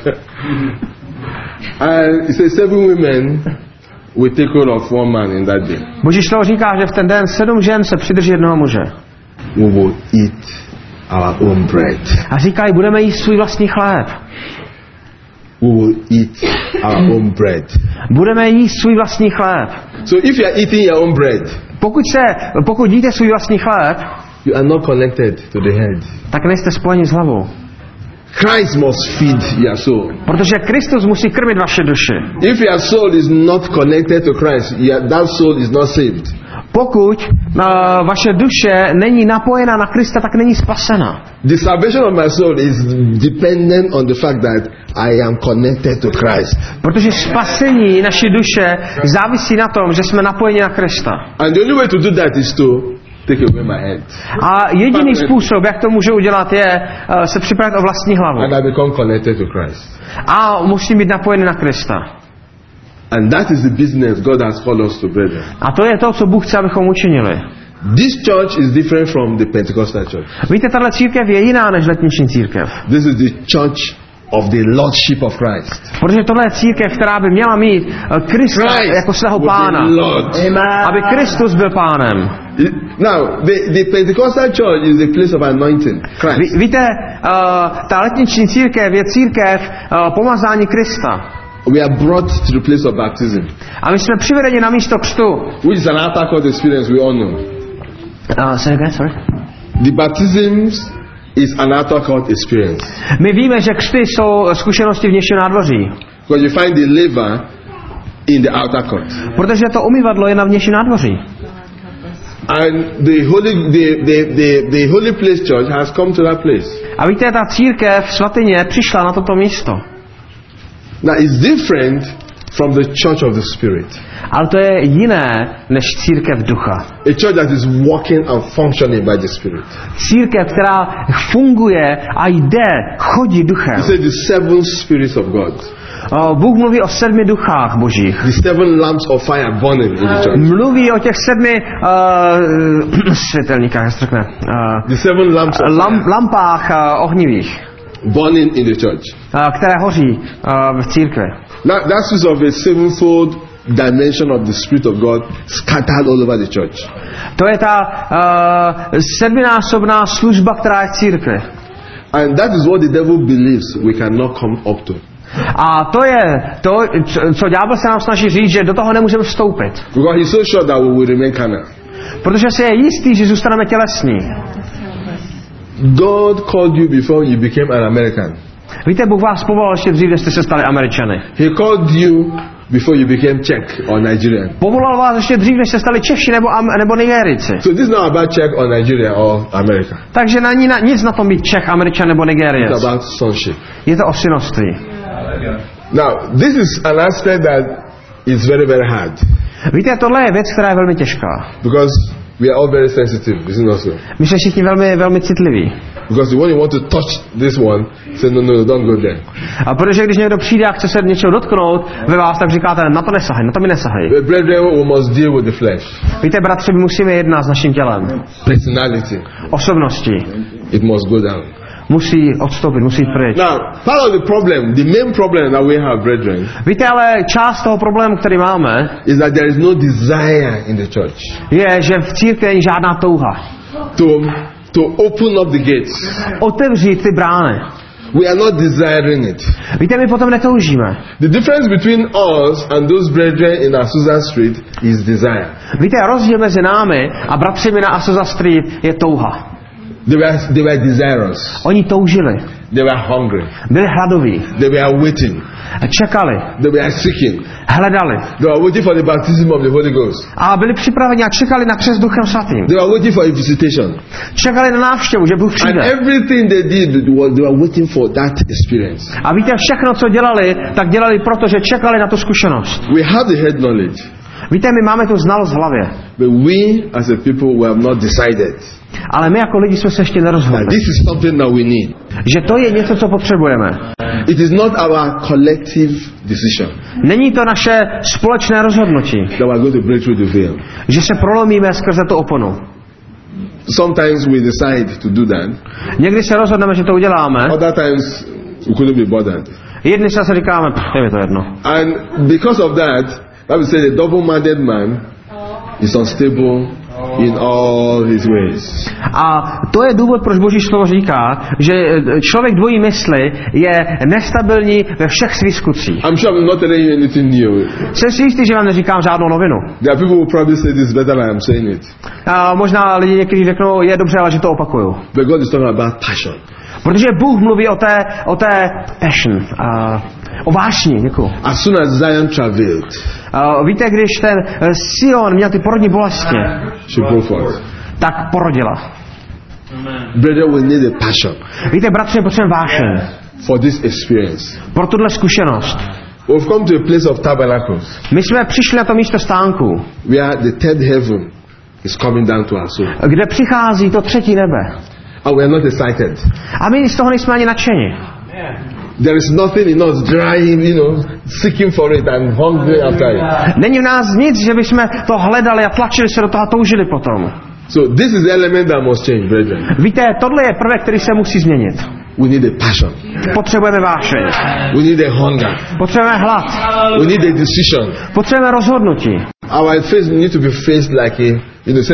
And it says 7 women will take hold of one man in that day. Boží slovo říká, že v ten den 7 žen se přidrží jednoho muže. We will eat our own bread. A říkají, budeme jíst svůj vlastní chléb. we will eat our own bread. Budeme jíst svůj vlastní chléb. So if you are eating your own bread, Pokud jíte svůj vlastní chléb, you are not connected to the head. tak nejste spojeni s hlavou. Christ must feed your soul. Protože Kristus musí krmit vaše duše. If your soul is not connected to Christ, that soul is not saved. Pokud vaše duše není napojena na Krista, tak není spasena. The salvation of my soul is dependent on the fact that I am connected to Christ. Protože spasení naší duše závisí na tom, že jsme napojeni na Krista. And the only way to do that is to take away my head. A jediný způsob, jak to můžu udělat, je se připravit o vlastní hlavu. And I become connected to Christ. A musím být napojený na Krista. And that is the business God has called us to, brethren. A to je to, co Bůh chce, abychom učinili. This church is different from the Pentecostal church. Víte, tahle církev je jiná než letniční církev. This is the church of the Lordship of Christ. Protože tohle je církev, která by měla mít Krista jako svého pána. Aby Kristus byl pánem. Now, the Pentecostal church is a place of anointing. Christ. Víte, ta letniční církev je církev pomazání Krista. We are brought to the place of baptism, A my jsme přivedeni na místo křtu. which is an altar call experience we all know. Say again, sorry. The baptisms is an altar call experience. My víme, že křty jsou zkušenosti vnějšího nádvoří. Because you find the laver in the outer court. Protože to umyvadlo je na vnějším nádvoří. And the holy place church has come to that place. A víte, ta církev svatyně přišla na toto místo. Now it's different from the church of the Spirit. Ale to je jiné než církev ducha. A church that is walking and functioning by the Spirit. Církev, která funguje a chodí duchem. He said the seven spirits of God. Bůh mluví o 7 duchách božích. The seven lamps of fire burning in the church. Mluví o těch 7 světelníkách, jak se řekne. The seven lamps of fire Lampách ohnivých. burning in the church. Které hoří v církvi. Now that speaks of a sevenfold dimension of the Spirit of God scattered all over the church. To je ta 7násobná služba, která je v církvi. And that is what the devil believes we cannot come up to. A to je to, co ďábel se nám snaží říct, že do toho nemůžeme vstoupit. Because he's so sure that we will remain carnal. Protože si je jistý, že zůstaneme tělesní. God called you before you became an American. Víte, Bůh vás povolal ještě dřív, než jste se stali Američany. He called you before you became Czech or Nigerian. Povolal vás ještě dřív, než jste stali Češi nebo Nigérici. So this is not about Czech or Nigeria or America. Takže není nic na tom být Čech, Američan nebo Nigériec. It's about sonship. Je to o synoství. Now, this is an aspect that is very, very hard. Víte, tohle je věc, která je velmi těžká. Because we are all very sensitive, isn't it so? My jsme všichni velmi, velmi citliví. Because when you want to touch this one, say no, don't go there. A protože když někdo přijde a chce se něčeho dotknout ve vás, tak říkáte, na to nesahej, na to mi nesahej. The brethren, we must deal with the flesh. Víte, bratři, my musíme jednat s naším tělem. Personality. Osobnosti. It must go down. Musí odstoupit, musí jít pryč. Now, part of the problem, the main problem that we have, brethren, Víte, ale část toho problému, který máme, is that there is no desire in the church je, že v církvi není žádná touha. to open up the gates. Otevřít ty brány. We are not desiring it. Víte, my potom netoužíme. The difference between us and those brethren in Azusa Street is desire. Víte, rozdíl mezi námi a bratřimi na Azusa Street je touha. They were desirous. Oni toužili. They were hungry. Byli hladoví. They were waiting. Čekali. They were seeking. Hledali. They were waiting for the baptism of the Holy Ghost. A byli připraveni a čekali na křest Duchem Svatým. They were waiting for a visitation. Čekali na návštěvu, že Bůh přijde. And everything they did, they were waiting for that experience. A víte, všechno, co dělali, tak dělali proto, že čekali na tu zkušenost. We have the head knowledge. Víte, my máme tu znalost v hlavě. But we as a people we have not decided. Ale my jako lidi jsme se ještě nerozhodli. This is something that we need. Že to je něco, co potřebujeme. It is not our collective decision Není to naše společné rozhodnutí, that we are going to break through the veil. že se prolomíme skrze tu oponu. Sometimes we decide to do that. Někdy se rozhodneme, že to uděláme. Other times we couldn't be bothered. Jedny se říkáme, je mi to jedno. And because of that, I would say the double-minded man is unstable in all his ways. A to je důvod, proč Boží slovo říká, že člověk dvojí mysli je nestabilní ve všech svých skutcích. I'm sure I'm not telling you anything new. Jsem si jistý, že vám neříkám žádnou novinu. There are people who probably say this better than I'm saying it. A možná lidi někteří řeknou, je dobře, ale že to opakuju. But God is talking about passion. Protože Bůh mluví o té passion, o vášni, děkuju. As soon as Zion travailed, Víte, když ten Sion měl ty porodní bolesti, she brought forth. tak porodila. Brother, we need a passion Víte, bratře, potřebujeme vášeň for this experience. pro tuhle zkušenost. We've come to a place of tabernacles My jsme přišli na to místo stánku, where the third heaven is coming down to our soul. kde přichází to třetí nebe. And we are not excited. A my z toho nejsme ani nadšeni. There is nothing in us drying, seeking for it and hungry after it. Není v nás nic, že bychom to hledali a tlačili se do toho a toužili potom. So this is the element that must change, brethren. Víte, tohle je prvek, který se musí změnit. We need a passion. Potřebujeme vášeň. We need a hunger. Potřebujeme hlad. We need a decision. Potřebujeme rozhodnutí. Our faith need to be faced like say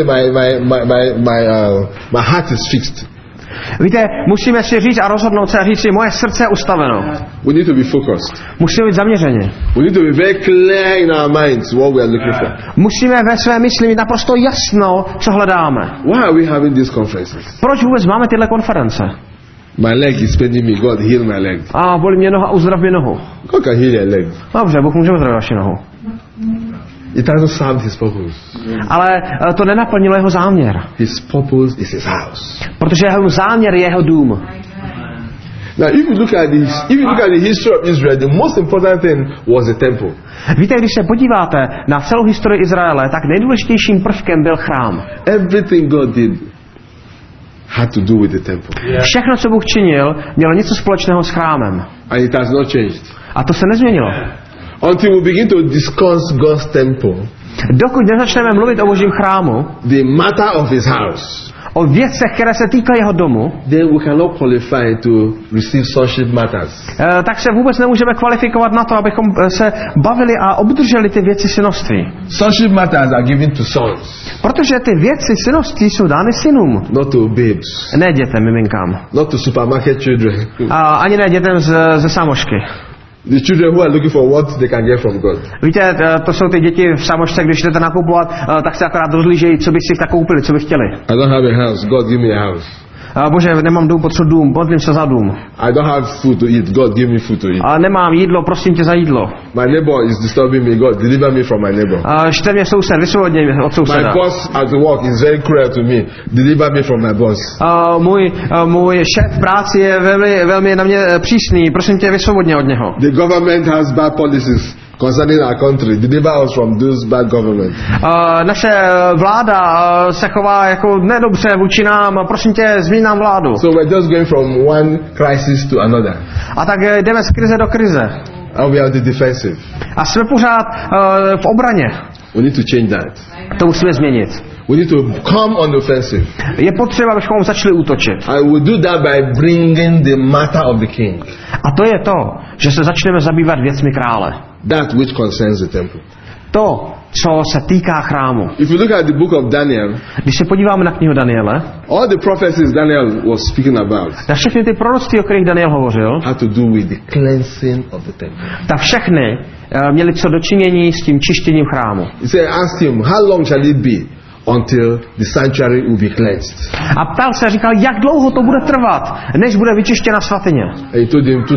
my heart is fixed. Víte, musíme si říct a rozhodnout se a říct si, moje srdce je ustaveno. We need to be focused. Musíme být zaměřeni. We need to be very clear in our minds what we are looking for. Musíme ve své mysli mít naprosto jasno, co hledáme. Why are we having these conferences? Proč vůbec máme tyhle konference? My leg is paining me. God heal my leg. A bolí mě noha, uzdrav mi nohu. God can heal your leg. Dobře, Bůh může uzdravit vaši nohu. It hasn't served his purpose. Ale to nenaplnilo jeho záměr. His purpose is his house. Protože jeho záměr je jeho dům. Now, if you look at the history of Israel, the most important thing was the temple. Víte, když se podíváte na celou historii Izraele, tak nejdůležitějším prvkem byl chrám. Everything God did had to do with the temple. Všechno, co Bůh činil, mělo něco společného s chrámem. And it has not changed. A to se nezměnilo. Until we begin to discuss God's temple, Dokud nezačneme mluvit o Božím chrámu, the matter of his house, o věcech, které se týkají jeho domu, then we cannot qualify to receive sonship matters. tak se vůbec nemůžeme kvalifikovat na to, abychom se bavili a obdrželi ty věci synoství. Sonship matters are given to sons, Protože ty věci synoství jsou dány synům. not to babes, Ne dětem, miminkám. not to supermarket children. A ani ne dětem ze sámošky. The children who are looking for what they can get from God. Víte, to jsou ty děti v sámošce, když jdete nakupovat, tak se akorát rozlížejí, co by si tak koupili, co by chtěli. I don't have a house. God, give me a house. Bože, nemám dům, potřebuji dům, modlím se za dům. I don't have food to eat. God, give me food to eat. A nemám jídlo, prosím tě za jídlo. My neighbor is disturbing me. God, deliver me from my neighbor. Šte mě soused, vysvobodně mě od My souseda. boss at work is very cruel to me. Deliver me from my boss. Můj šéf v práci je velmi na mě přísný, prosím tě, vysvobodně od něho. The government has bad policies concerning our country. Deliver us from those bad government. Naše vláda se chová jako nedobře vůči nám, prosím tě, změň nám vládu. So we're just going from one crisis to another. A tak jdeme z krize do krize. And we are the defensive. A jsme pořád v obraně. We need to change that. To musíme změnit. We need to come on the offensive. Je potřeba, abychom začali útočit. And we do that by bringing the matter of the king. A to je to, že se začneme zabývat věcmi krále. That which concerns the temple. To, co se týká chrámu. If you look at the book of Daniel, Když se podíváme na knihu Daniele, all the prophecies Daniel was speaking about tak všechny ty proroctví, o kterých Daniel hovořil, had to do with the cleansing of the temple. tak všechny měly co dočinění s tím čištěním chrámu. He said, ask him, how long shall it be until the sanctuary will be cleansed? A ptal se, říkal, jak dlouho to bude trvat, než bude vyčištěna svatyně. And he told him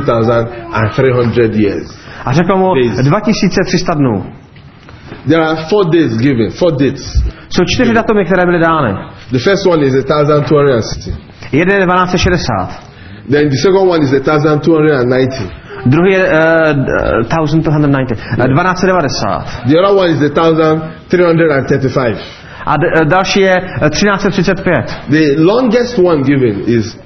2,300 years. A řekl mu 2300 dnů. There are 4 days given, 4 dates. Jsou 4 datumy, které byly dány. The first one is 1,260. Jeden je 1260. Then the second one is 1,290. Druhý je 1290. 1290. The other one is 1,335. A další je 1335. The longest one given is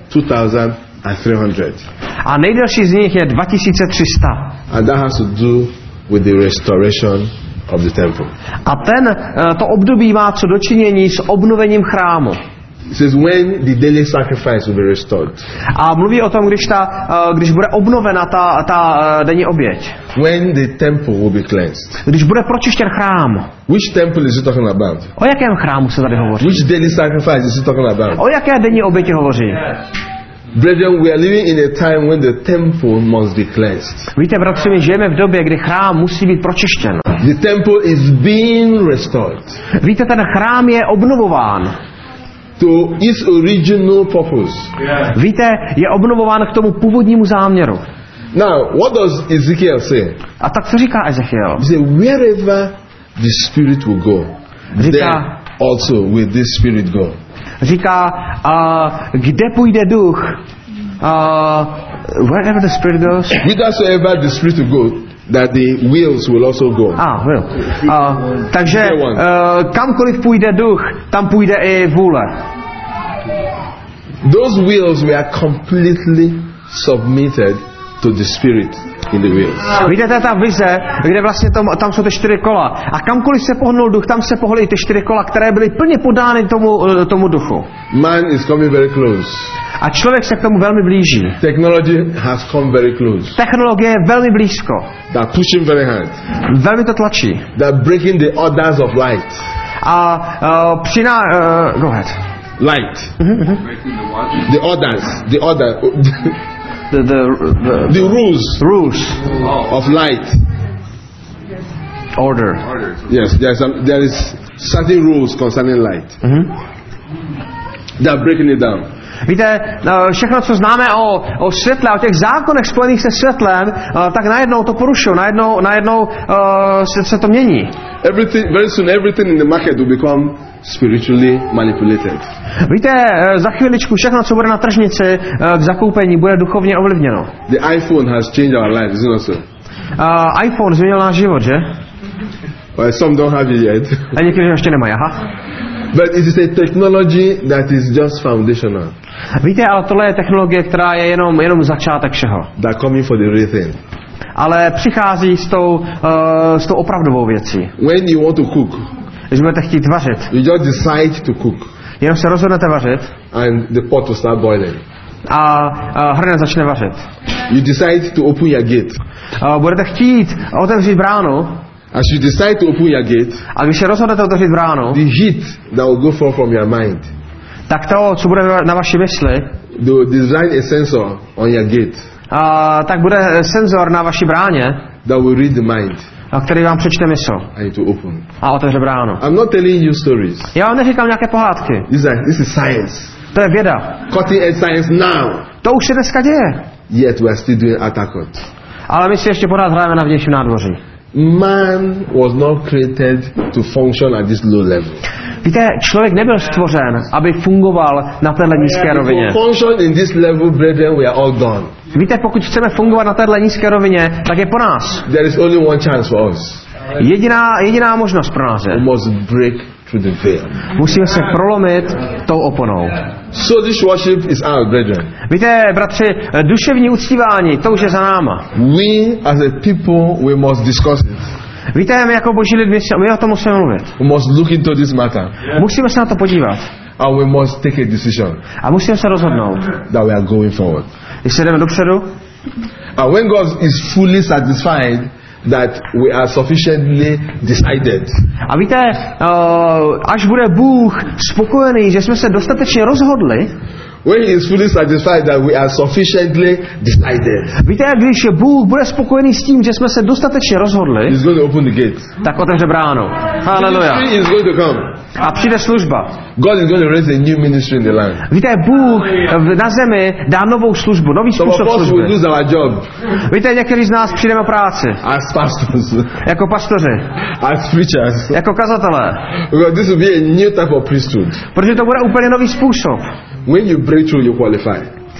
2,300. A nejdelší z nich je 2300. And that has to do with the restoration of the temple. A to období má co dočinění s obnovením chrámu. It says when the daily sacrifice will be restored. A mluví o tom, když bude obnovena ta denní oběť. When the temple will be cleansed. Když bude pročištěn chrám. Which temple is he talking about? O jakém chrámu se tady hovoří? Which daily sacrifice is he talking about? O jaké denní oběti hovoří? Brethren, we are living in a time when the temple must be cleansed. Víte, bratři, my žijeme v době, kdy chrám musí být pročištěn. The temple is being restored. Víte, ten chrám je obnovován. To its original purpose. Víte, je obnovován k tomu původnímu záměru. Now, what does Ezekiel say? A tak co říká Ezechiel? He said, wherever the Spirit will go, there also will this Spirit go. Říká, kde půjde duch, wherever the Spirit goes. Whithersoever the Spirit will go, that the wills will also go. Will. Takže kamkoliv půjde duch, tam půjde i vůle. Those wills were completely submitted to the Spirit in the wheels. Víte, to je ta vize, kde vlastně tam jsou ty 4 kola. A kamkoliv se pohnul duch, tam se pohly i ty 4 kola, které byly plně podány tomu duchu. Man is coming very close. A člověk se k tomu velmi blíží. Technology has come very close. Technologie je velmi blízko. They're pushing very hard. Velmi to tlačí. They're breaking the orders of light. A go ahead. Light. The orders. The order. The rules of light. Order. Yes, there is certain rules concerning light. They are breaking it down. Víte, všechno, co známe o světle, o těch zákonech spojených se světlem, tak najednou to porušují, najednou se to mění. Very soon everything in the market will become spiritually manipulated. Víte, za chviličku všechno, co bude na tržnici k zakoupení, bude duchovně ovlivněno. The iPhone has changed our lives, isn't it so? iPhone změnil náš život, že? Well, some don't have it yet. A někteří ještě nemají, aha. But it is a technology that is just foundational. Víte, ale tohle je technologie, která je jenom začátek všeho. They're coming for the real thing. Ale přichází s tou opravdovou věcí. When you want to cook, když budete chtít vařit, you just decide to cook. Jenom se rozhodnete vařit. And the pot will start boiling. A hrnec začne vařit. You decide to open your gate. Budete chtít otevřít bránu. As you decide to open your gate, a když se rozhodnete otevřít bránu, the heat that will go from your mind, tak to, co bude na vaší mysli, they will design a sensor on your gate, tak bude senzor na vaší bráně, that will read the mind, který vám přečte mysl and to open. A otevře bránu. I'm not telling you stories. Já vám neříkám nějaké pohádky. This is science. To je věda. Cutting edge science now. To už se dneska děje. Yet we are still doing attackot. Ale my si ještě pořád hrajeme na vnějším nádvoří. Man was not created to function at this low level. Víte, člověk nebyl stvořen, aby fungoval na téhle nízké rovině. Function in this level, brethren, we are all done. Víte, pokud chceme fungovat na téhle nízké rovině, tak je po nás. There is only one chance for us. Jediná možnost pro nás je. We must break through the veil. Musíme se prolomit tou oponou. So this worship is out, brethren. Víte, bratři, duševní uctívání, to už je za náma. We as a people, we must discuss it. Víte, my jako boží lid, my o tom musíme mluvit. We must look into this matter. Musíme se na to podívat. And we must take a decision. A musíme se rozhodnout. That we are going forward. Jestli jdeme dopředu. And when God is fully satisfied that we are sufficiently decided. A víte, až bude Bůh spokojený, že jsme se dostatečně rozhodli. When he is fully satisfied that we are sufficiently decided. Víte, když Bůh bude spokojený s tím, že jsme se dostatečně rozhodli, he's going to open the gate. Tak otevře bránu. Haleluja. He is going to come. A přijde služba. God is going to raise a new ministry in the land. Víte, Bůh na zemi dá novou službu, nový způsob služby. Will lose our job. Víte, někteří z nás přijdeme o práci. As pastors. Jako pastoři. As preachers. Jako kazatelé. Because this will be a new type of priesthood. Protože to bude úplně nový způsob. When you break through, you qualify.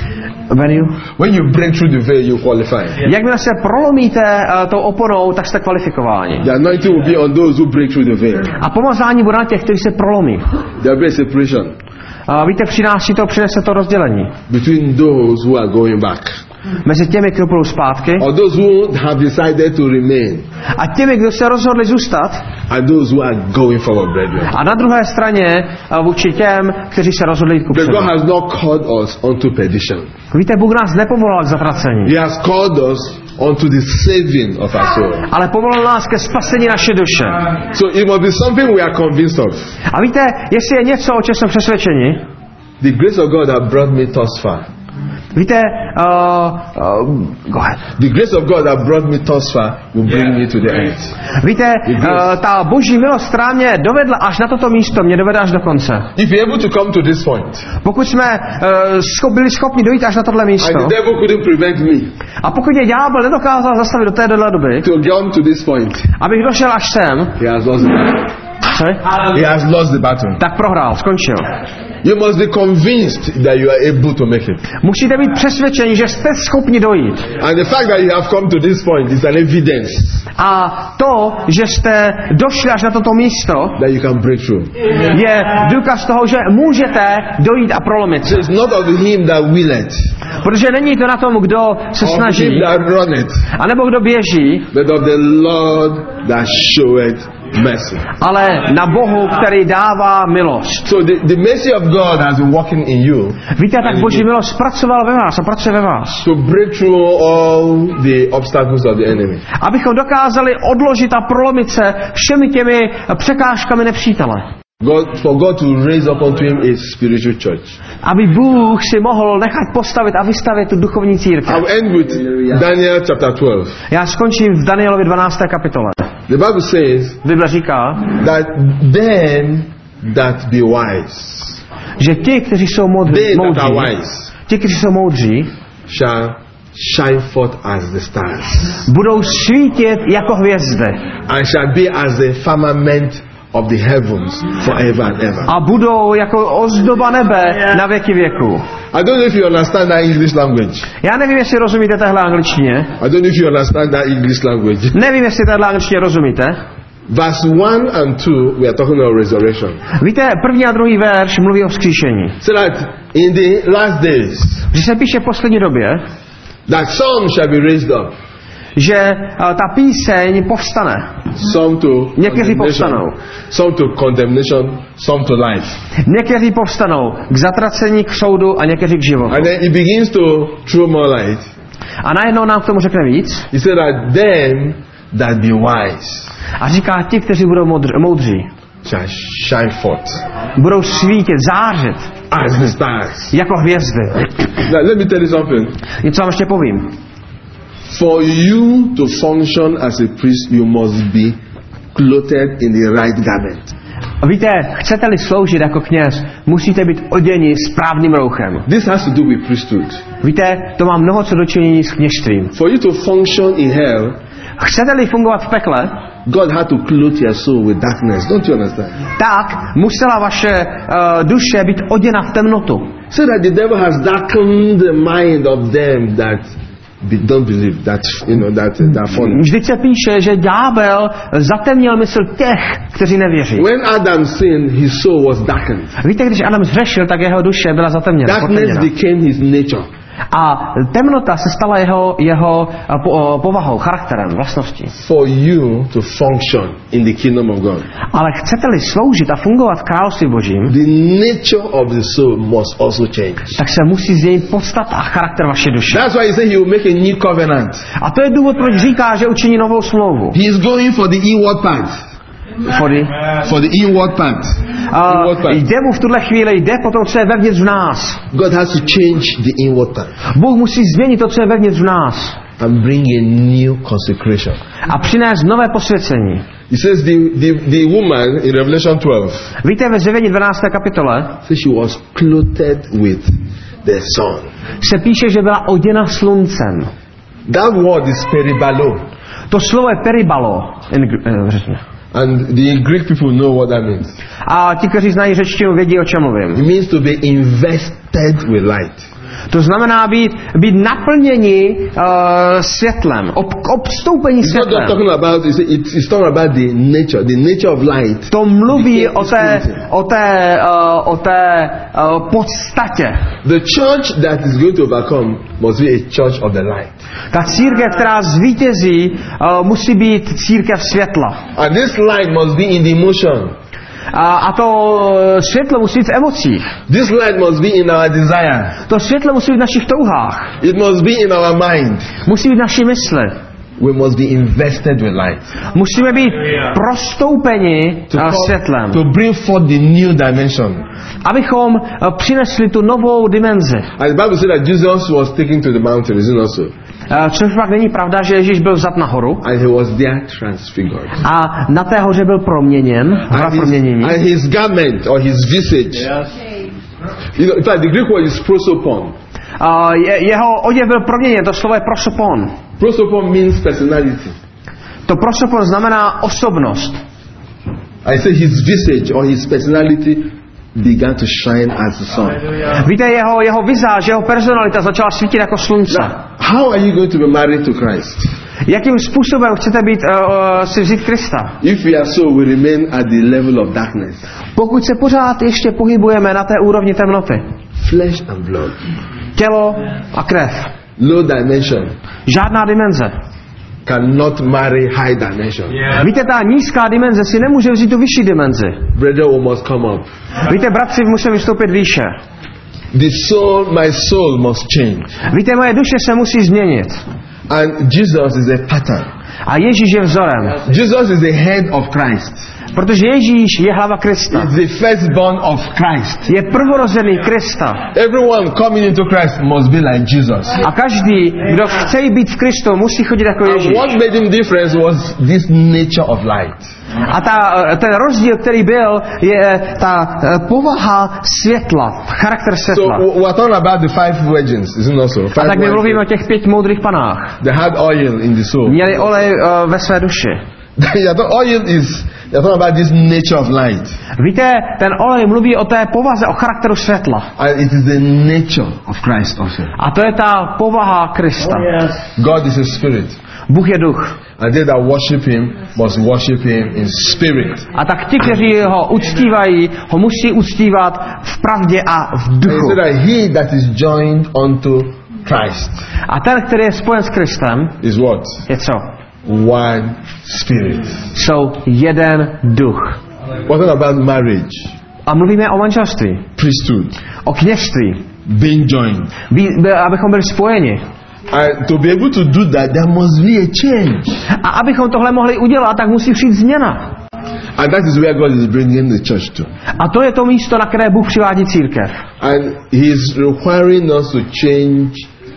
When you break through the veil, you qualify. Jakmile se prolomíte tou oponou, tak jste kvalifikováni. The anointing will be on those who break through the veil. A pomazání bude na těch, kteří se prolomí. There will be a separation. Víte, přinese to rozdělení. Between those who are going back. mezi těmi, kdo půjdou zpátky, or those who have decided to remain, a těmi, kdo se rozhodli zůstat, and those who are going forward, brethren. a na druhé straně vůči těm, kteří se rozhodli jít But kupředu. God has not called us unto perdition. Víte, Bůh nás nepovolal k zatracení, He has called us unto the saving of our soul. ale povolal nás ke spasení naše duše. So it must be something we are convinced of. A víte, jestli je něco, o čem jsme přesvědčeni, The grace of God that brought me thus far. víte, go ahead. The grace of God that brought me thus far will bring me to the end. Víte, ta boží milost, která mě dovedla až na toto místo, mě dovede až do konce. If you're able to come to this point, Pokud jsme byli schopni dojít až na tohle místo, and the devil couldn't prevent me a pokud je ďábel nedokázal zastavit do téhle doby, to come to this point, abych došel až sem, he has lost the battle. sorry, He has lost the battle. tak prohrál, skončil. You must be convinced that you are able to make it. Musíte být přesvědčeni, že jste schopni dojít. And the fact that you have come to this point is an evidence A to, že jste došli až na toto místo, that you can break through. je důkaz toho, že můžete dojít a prolomit se. So it's not of him that willeth, Protože není to na tom, kdo se of snaží, him that runneth, anebo kdo běží, but of the Lord that showeth mercy. ale na Bohu, který dává milost. So the mercy of God has been working in you Víte, tak Boží milost pracovala ve vás a pracuje ve vás. to break through all the obstacles of the enemy. Abychom dokázali odložit a prolomit se všemi těmi překážkami nepřítele. For God to raise up unto him a spiritual church. Aby Bůh si mohl nechat postavit a vystavět tu duchovní církev. I'll end with Daniel chapter 12. Já skončím v Danielovi 12. kapitole. The Bible says Bible říká, that them that be wise, že ti, kteří jsou they that are moudří, wise, ti, kteří jsou moudří, shall shine forth as the stars, budou svítit jako hvězdy and shall be as the firmament of the heavens forever and ever. a budou jako ozdoba nebe na věky věku. I don't know if you understand that English language. Já nevím, jestli rozumíte téhle angličtině. I don't know if you understand that English language. Nevím, jestli téhle angličtině rozumíte. Verse 1 and 2, we are talking about resurrection. Víte, první a druhý verš mluví o vzkříšení. So that in the last days, Když se píše v poslední době, that some shall be raised up, že ta píseň povstane. some to Někteří condemnation, povstanou. some to condemnation, some to life. Někteří povstanou k zatracení, k soudu a někteří k životu. And then he begins to throw more light. A najednou nám k tomu řekne víc. He said that them that be wise A říká, ti, kteří budou moudří, shall shine forth budou svítit, zářit as the stars. jako hvězdy. Now let me tell you something. Něco vám ještě povím. For you to function as a priest, you must be clothed in the right garment. Víte, chcete-li sloužit jako kněz, musíte být oděni správným rouchem. This has to do with priesthood. Víte, to má mnoho co dočinění s kněžstvím. For you to function in hell, Chcete-li fungovat v pekle, God had to clothe your soul with darkness. Don't you understand? tak musela vaše duše být oděna v temnotu. So that the devil has darkened the mind of them that don't believe, that that follow. Vždyť se píše, že ďábel zatemnil mysl těch, kteří nevěří. When Adam sinned, his soul was darkened. Víte, když Adam zhřešil, tak jeho duše byla zatemněna. Darkness potemněna. became his nature. A temnota se stala jeho povahou, charakterem, vlastností. For you to function in the kingdom of God, Ale chcete-li sloužit a fungovat v království božím, the nature of the soul must also change. tak se musí změnit podstata a charakter vaší duše. That's why he said he will make a new covenant. A to je důvod, proč říká, že učiní novou smlouvu. He is going for the inward part. For the inward part. Jde mu v tuhle chvíli, jde po tom, co je vevnitř v nás. God has to change the inward part Bůh musí změnit to, co je vevnitř v nás. and bring a new consecration. A přinést nové posvěcení. He says the woman in Revelation 12 Víte, ve Zjevení 12. kapitole says she was clothed with the sun. se píše, že byla oděna sluncem. That word is peribalo. To slovo je peribalo. And the Greek people know what that means. A ti, kteří znají řečtinu, vědí, o čem mluvím. It means to be invested with light. To znamená být naplněni světlem, obstoupení It's not just světlem. talking about, it's talking about the nature of light. To mluví became o té podstatě. The church that is going to overcome must be a church of the light. Ta církev, která zvítězí, musí být církev světla. And this light must be in the emotion. A to světlo musí být v emocích. This light must be in our desire. To světlo musí být v našich touhách. It must be in our mind. Musí být v naší mysli. We must be invested with light. Musíme být prostoupeni světlem. To bring forth the new dimension. Abychom přinesli tu novou dimenzi. And the Bible said that Jesus was taken to the mountain, isn't it also? Což pak není pravda, že Ježíš byl vzat nahoru And he was there transfigured. a na té hoře byl proměněn, hora proměnění. And his garment or his visage. You know, in fact, the Greek word is prosopon. Jeho oděv byl proměněn, to slovo je prosopon. Prosopon means personality. To prosopon znamená osobnost. I say his visage or his personality began to shine as the sun. Víte, jeho vizáž, jeho personalita začala svítit jako slunce. How are you going to be married to Christ? Jakým způsobem chcete si vzít Krista? If we are so, we remain at the level of darkness. Pokud se pořád ještě pohybujeme na té úrovni temnoty. Flesh and blood. Tělo a krev. Low dimension Žádná dimenze. cannot marry high dimension. Víte, ta nízká dimenze si nemůže vzít tu vyšší dimenzi. Brother, we must come up. Víte, bratři, musí vystoupit výše. The soul, my soul must change. Víte, moje duše se musí změnit. And Jesus is a pattern. A Ježíš je vzorem. Jesus is the head of Christ. Protože Ježíš je hlava Krista. It's the firstborn of Christ. Je prvorozený Krista. Everyone coming into Christ must be like Jesus. A každý, kdo chce být v Kristu, musí chodit jako And Ježíš. what made him different was this nature of light. A ten rozdíl, který byl, je ta povaha světla, charakter So světla. we're talking about the five virgins, isn't it so? A tak my mluvíme o těch 5 moudrých panách. They had oil in the soul. Měli olej ve své duši. Oil is you're talking about this nature of light. Víte, ten olej mluví o té povaze, o charakteru světla. And it is the nature of Christ also. A to je ta povaha Krista. God is a spirit. Bůh je duch. And they that worship him must worship him in spirit. A tak ti, kteří ho uctívají, ho musí uctívat v pravdě a v And duchu. so that he that is joined unto Christ A ten, který je spojen s Kristem, is what? je co? One spirit. Jsou jeden duch. What about marriage? A mluvíme o manželství, Priesthood. o kněžství, Being joined. abychom byli spojeni. And to be able to do that, there must be a change. A abychom tohle mohli udělat, tak musí přijít změna. And that is where God is bringing the church to. A to je to místo, na které Bůh přivádí církev. And he is requiring us to change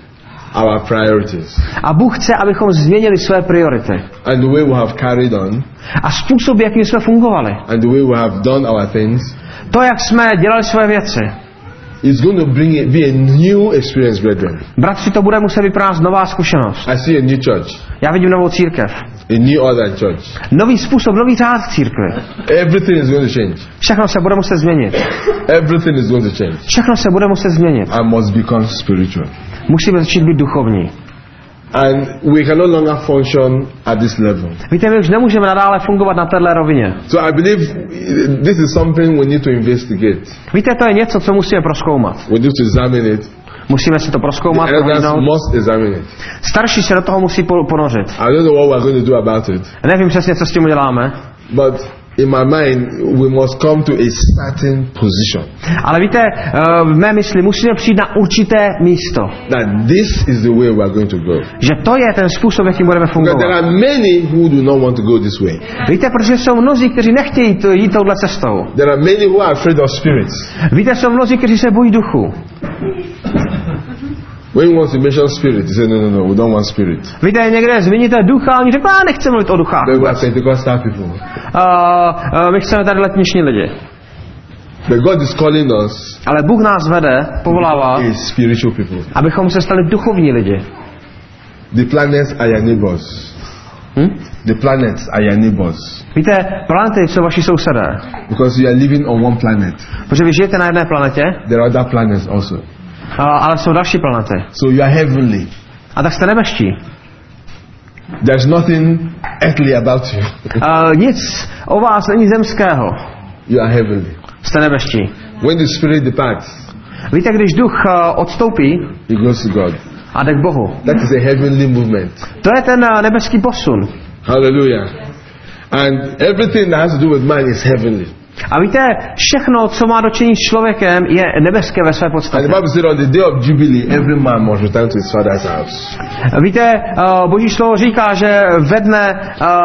our priorities. A Bůh chce, abychom změnili své priority. And the way we have carried on. A způsob, jakým jsme fungovali. And the way we have done our things. To, jak jsme dělali své věci. It's going to be a new experience, brethren. Bratři, to bude muset být pro nás nová zkušenost. I see a new church. Já vidím novou církev. A new order church. Nový způsob, nový řád v církvi. Everything is going to change. Všechno se bude muset změnit. Everything is going to change. Všechno se bude muset změnit. I must become spiritual. Musíme začít být duchovní. And we can no longer function at this level. Víte, my už nemůžeme nadále fungovat na téhle rovině. So I believe this is something we need to investigate. Víte, to je něco, co musíme prozkoumat. We need to examine it. Musíme si to prozkoumat, The elders prohlídnout. must examine it. Starší se do toho musí ponořit. I don't know what we're going to do about it. Nevím přesně, co s tím uděláme. But in my mind, we must come to a certain position. Ale víte, v mé mysli musíme přijít na určité místo. That this is the way we are going to go. Že to je ten způsob, jakým budeme Because there fungovat. are many who do not want to go this way. Víte, protože jsou mnozí, kteří nechtějí jít touhle cestou. There are many who are afraid of spirits. Víte, jsou mnozí, kteří se bojí duchu. When you want to mention spirit, you say, no, we don't want spirit. Víte, někde zmíníte ducha, a oni řeknou, nechceme mluvit o duchách. Then we are Pentecostal people. My chceme tady letniční lidi. But God is calling us Ale Bůh nás vede, povolává, a spiritual people. abychom se stali duchovní lidi. The planets are your neighbors. The planets are your neighbors. Víte, planety jsou vaši sousedé. Because you are living on one planet. Protože vy žijete na jedné planetě, There are other planets also. ale jsou další planety. So you are heavenly. A tak jste nebeští. There's nothing earthly about you. Nic o vás není zemského. You are heavenly. Jste nebeští. When the spirit departs, Víte, když duch odstoupí he goes to God. a jde k Bohu. That is a heavenly movement. To je ten nebeský posun. Hallelujah. And everything that has to do with man is heavenly. A víte, všechno, co má dočinit s člověkem, je nebeské ve své And the podstatě. Bible said on the day of Jubilee, every man must return to his father's house. Víte, Boží slovo říká, že ve dne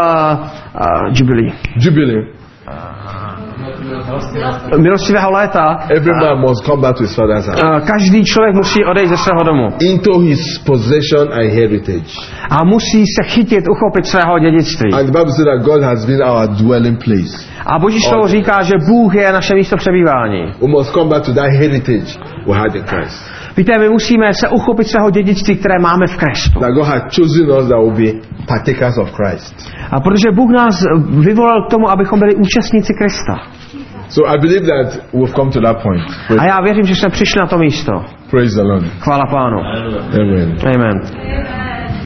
Jubilee. milostivého léta Every man must come back to his father's house. každý člověk musí odejít ze svého domu. Into his possession and heritage. A musí se chytit, uchopit svého dědictví. And the Bible said that God has been our dwelling place. A Boží slovo říká, že Bůh je naše místo přebývání. We must come back to that heritage we had in Christ. Víte, my musíme se uchopit svého dědictví, které máme v Kristu. That God had chosen us that will be partakers of Christ. A protože Bůh nás vyvolal k tomu, abychom byli účastníci Krista. So I believe that we've come to that point. A já věřím, že jsme přišli na to místo. Praise the Lord. Chvála Pánu. Amen. Amen.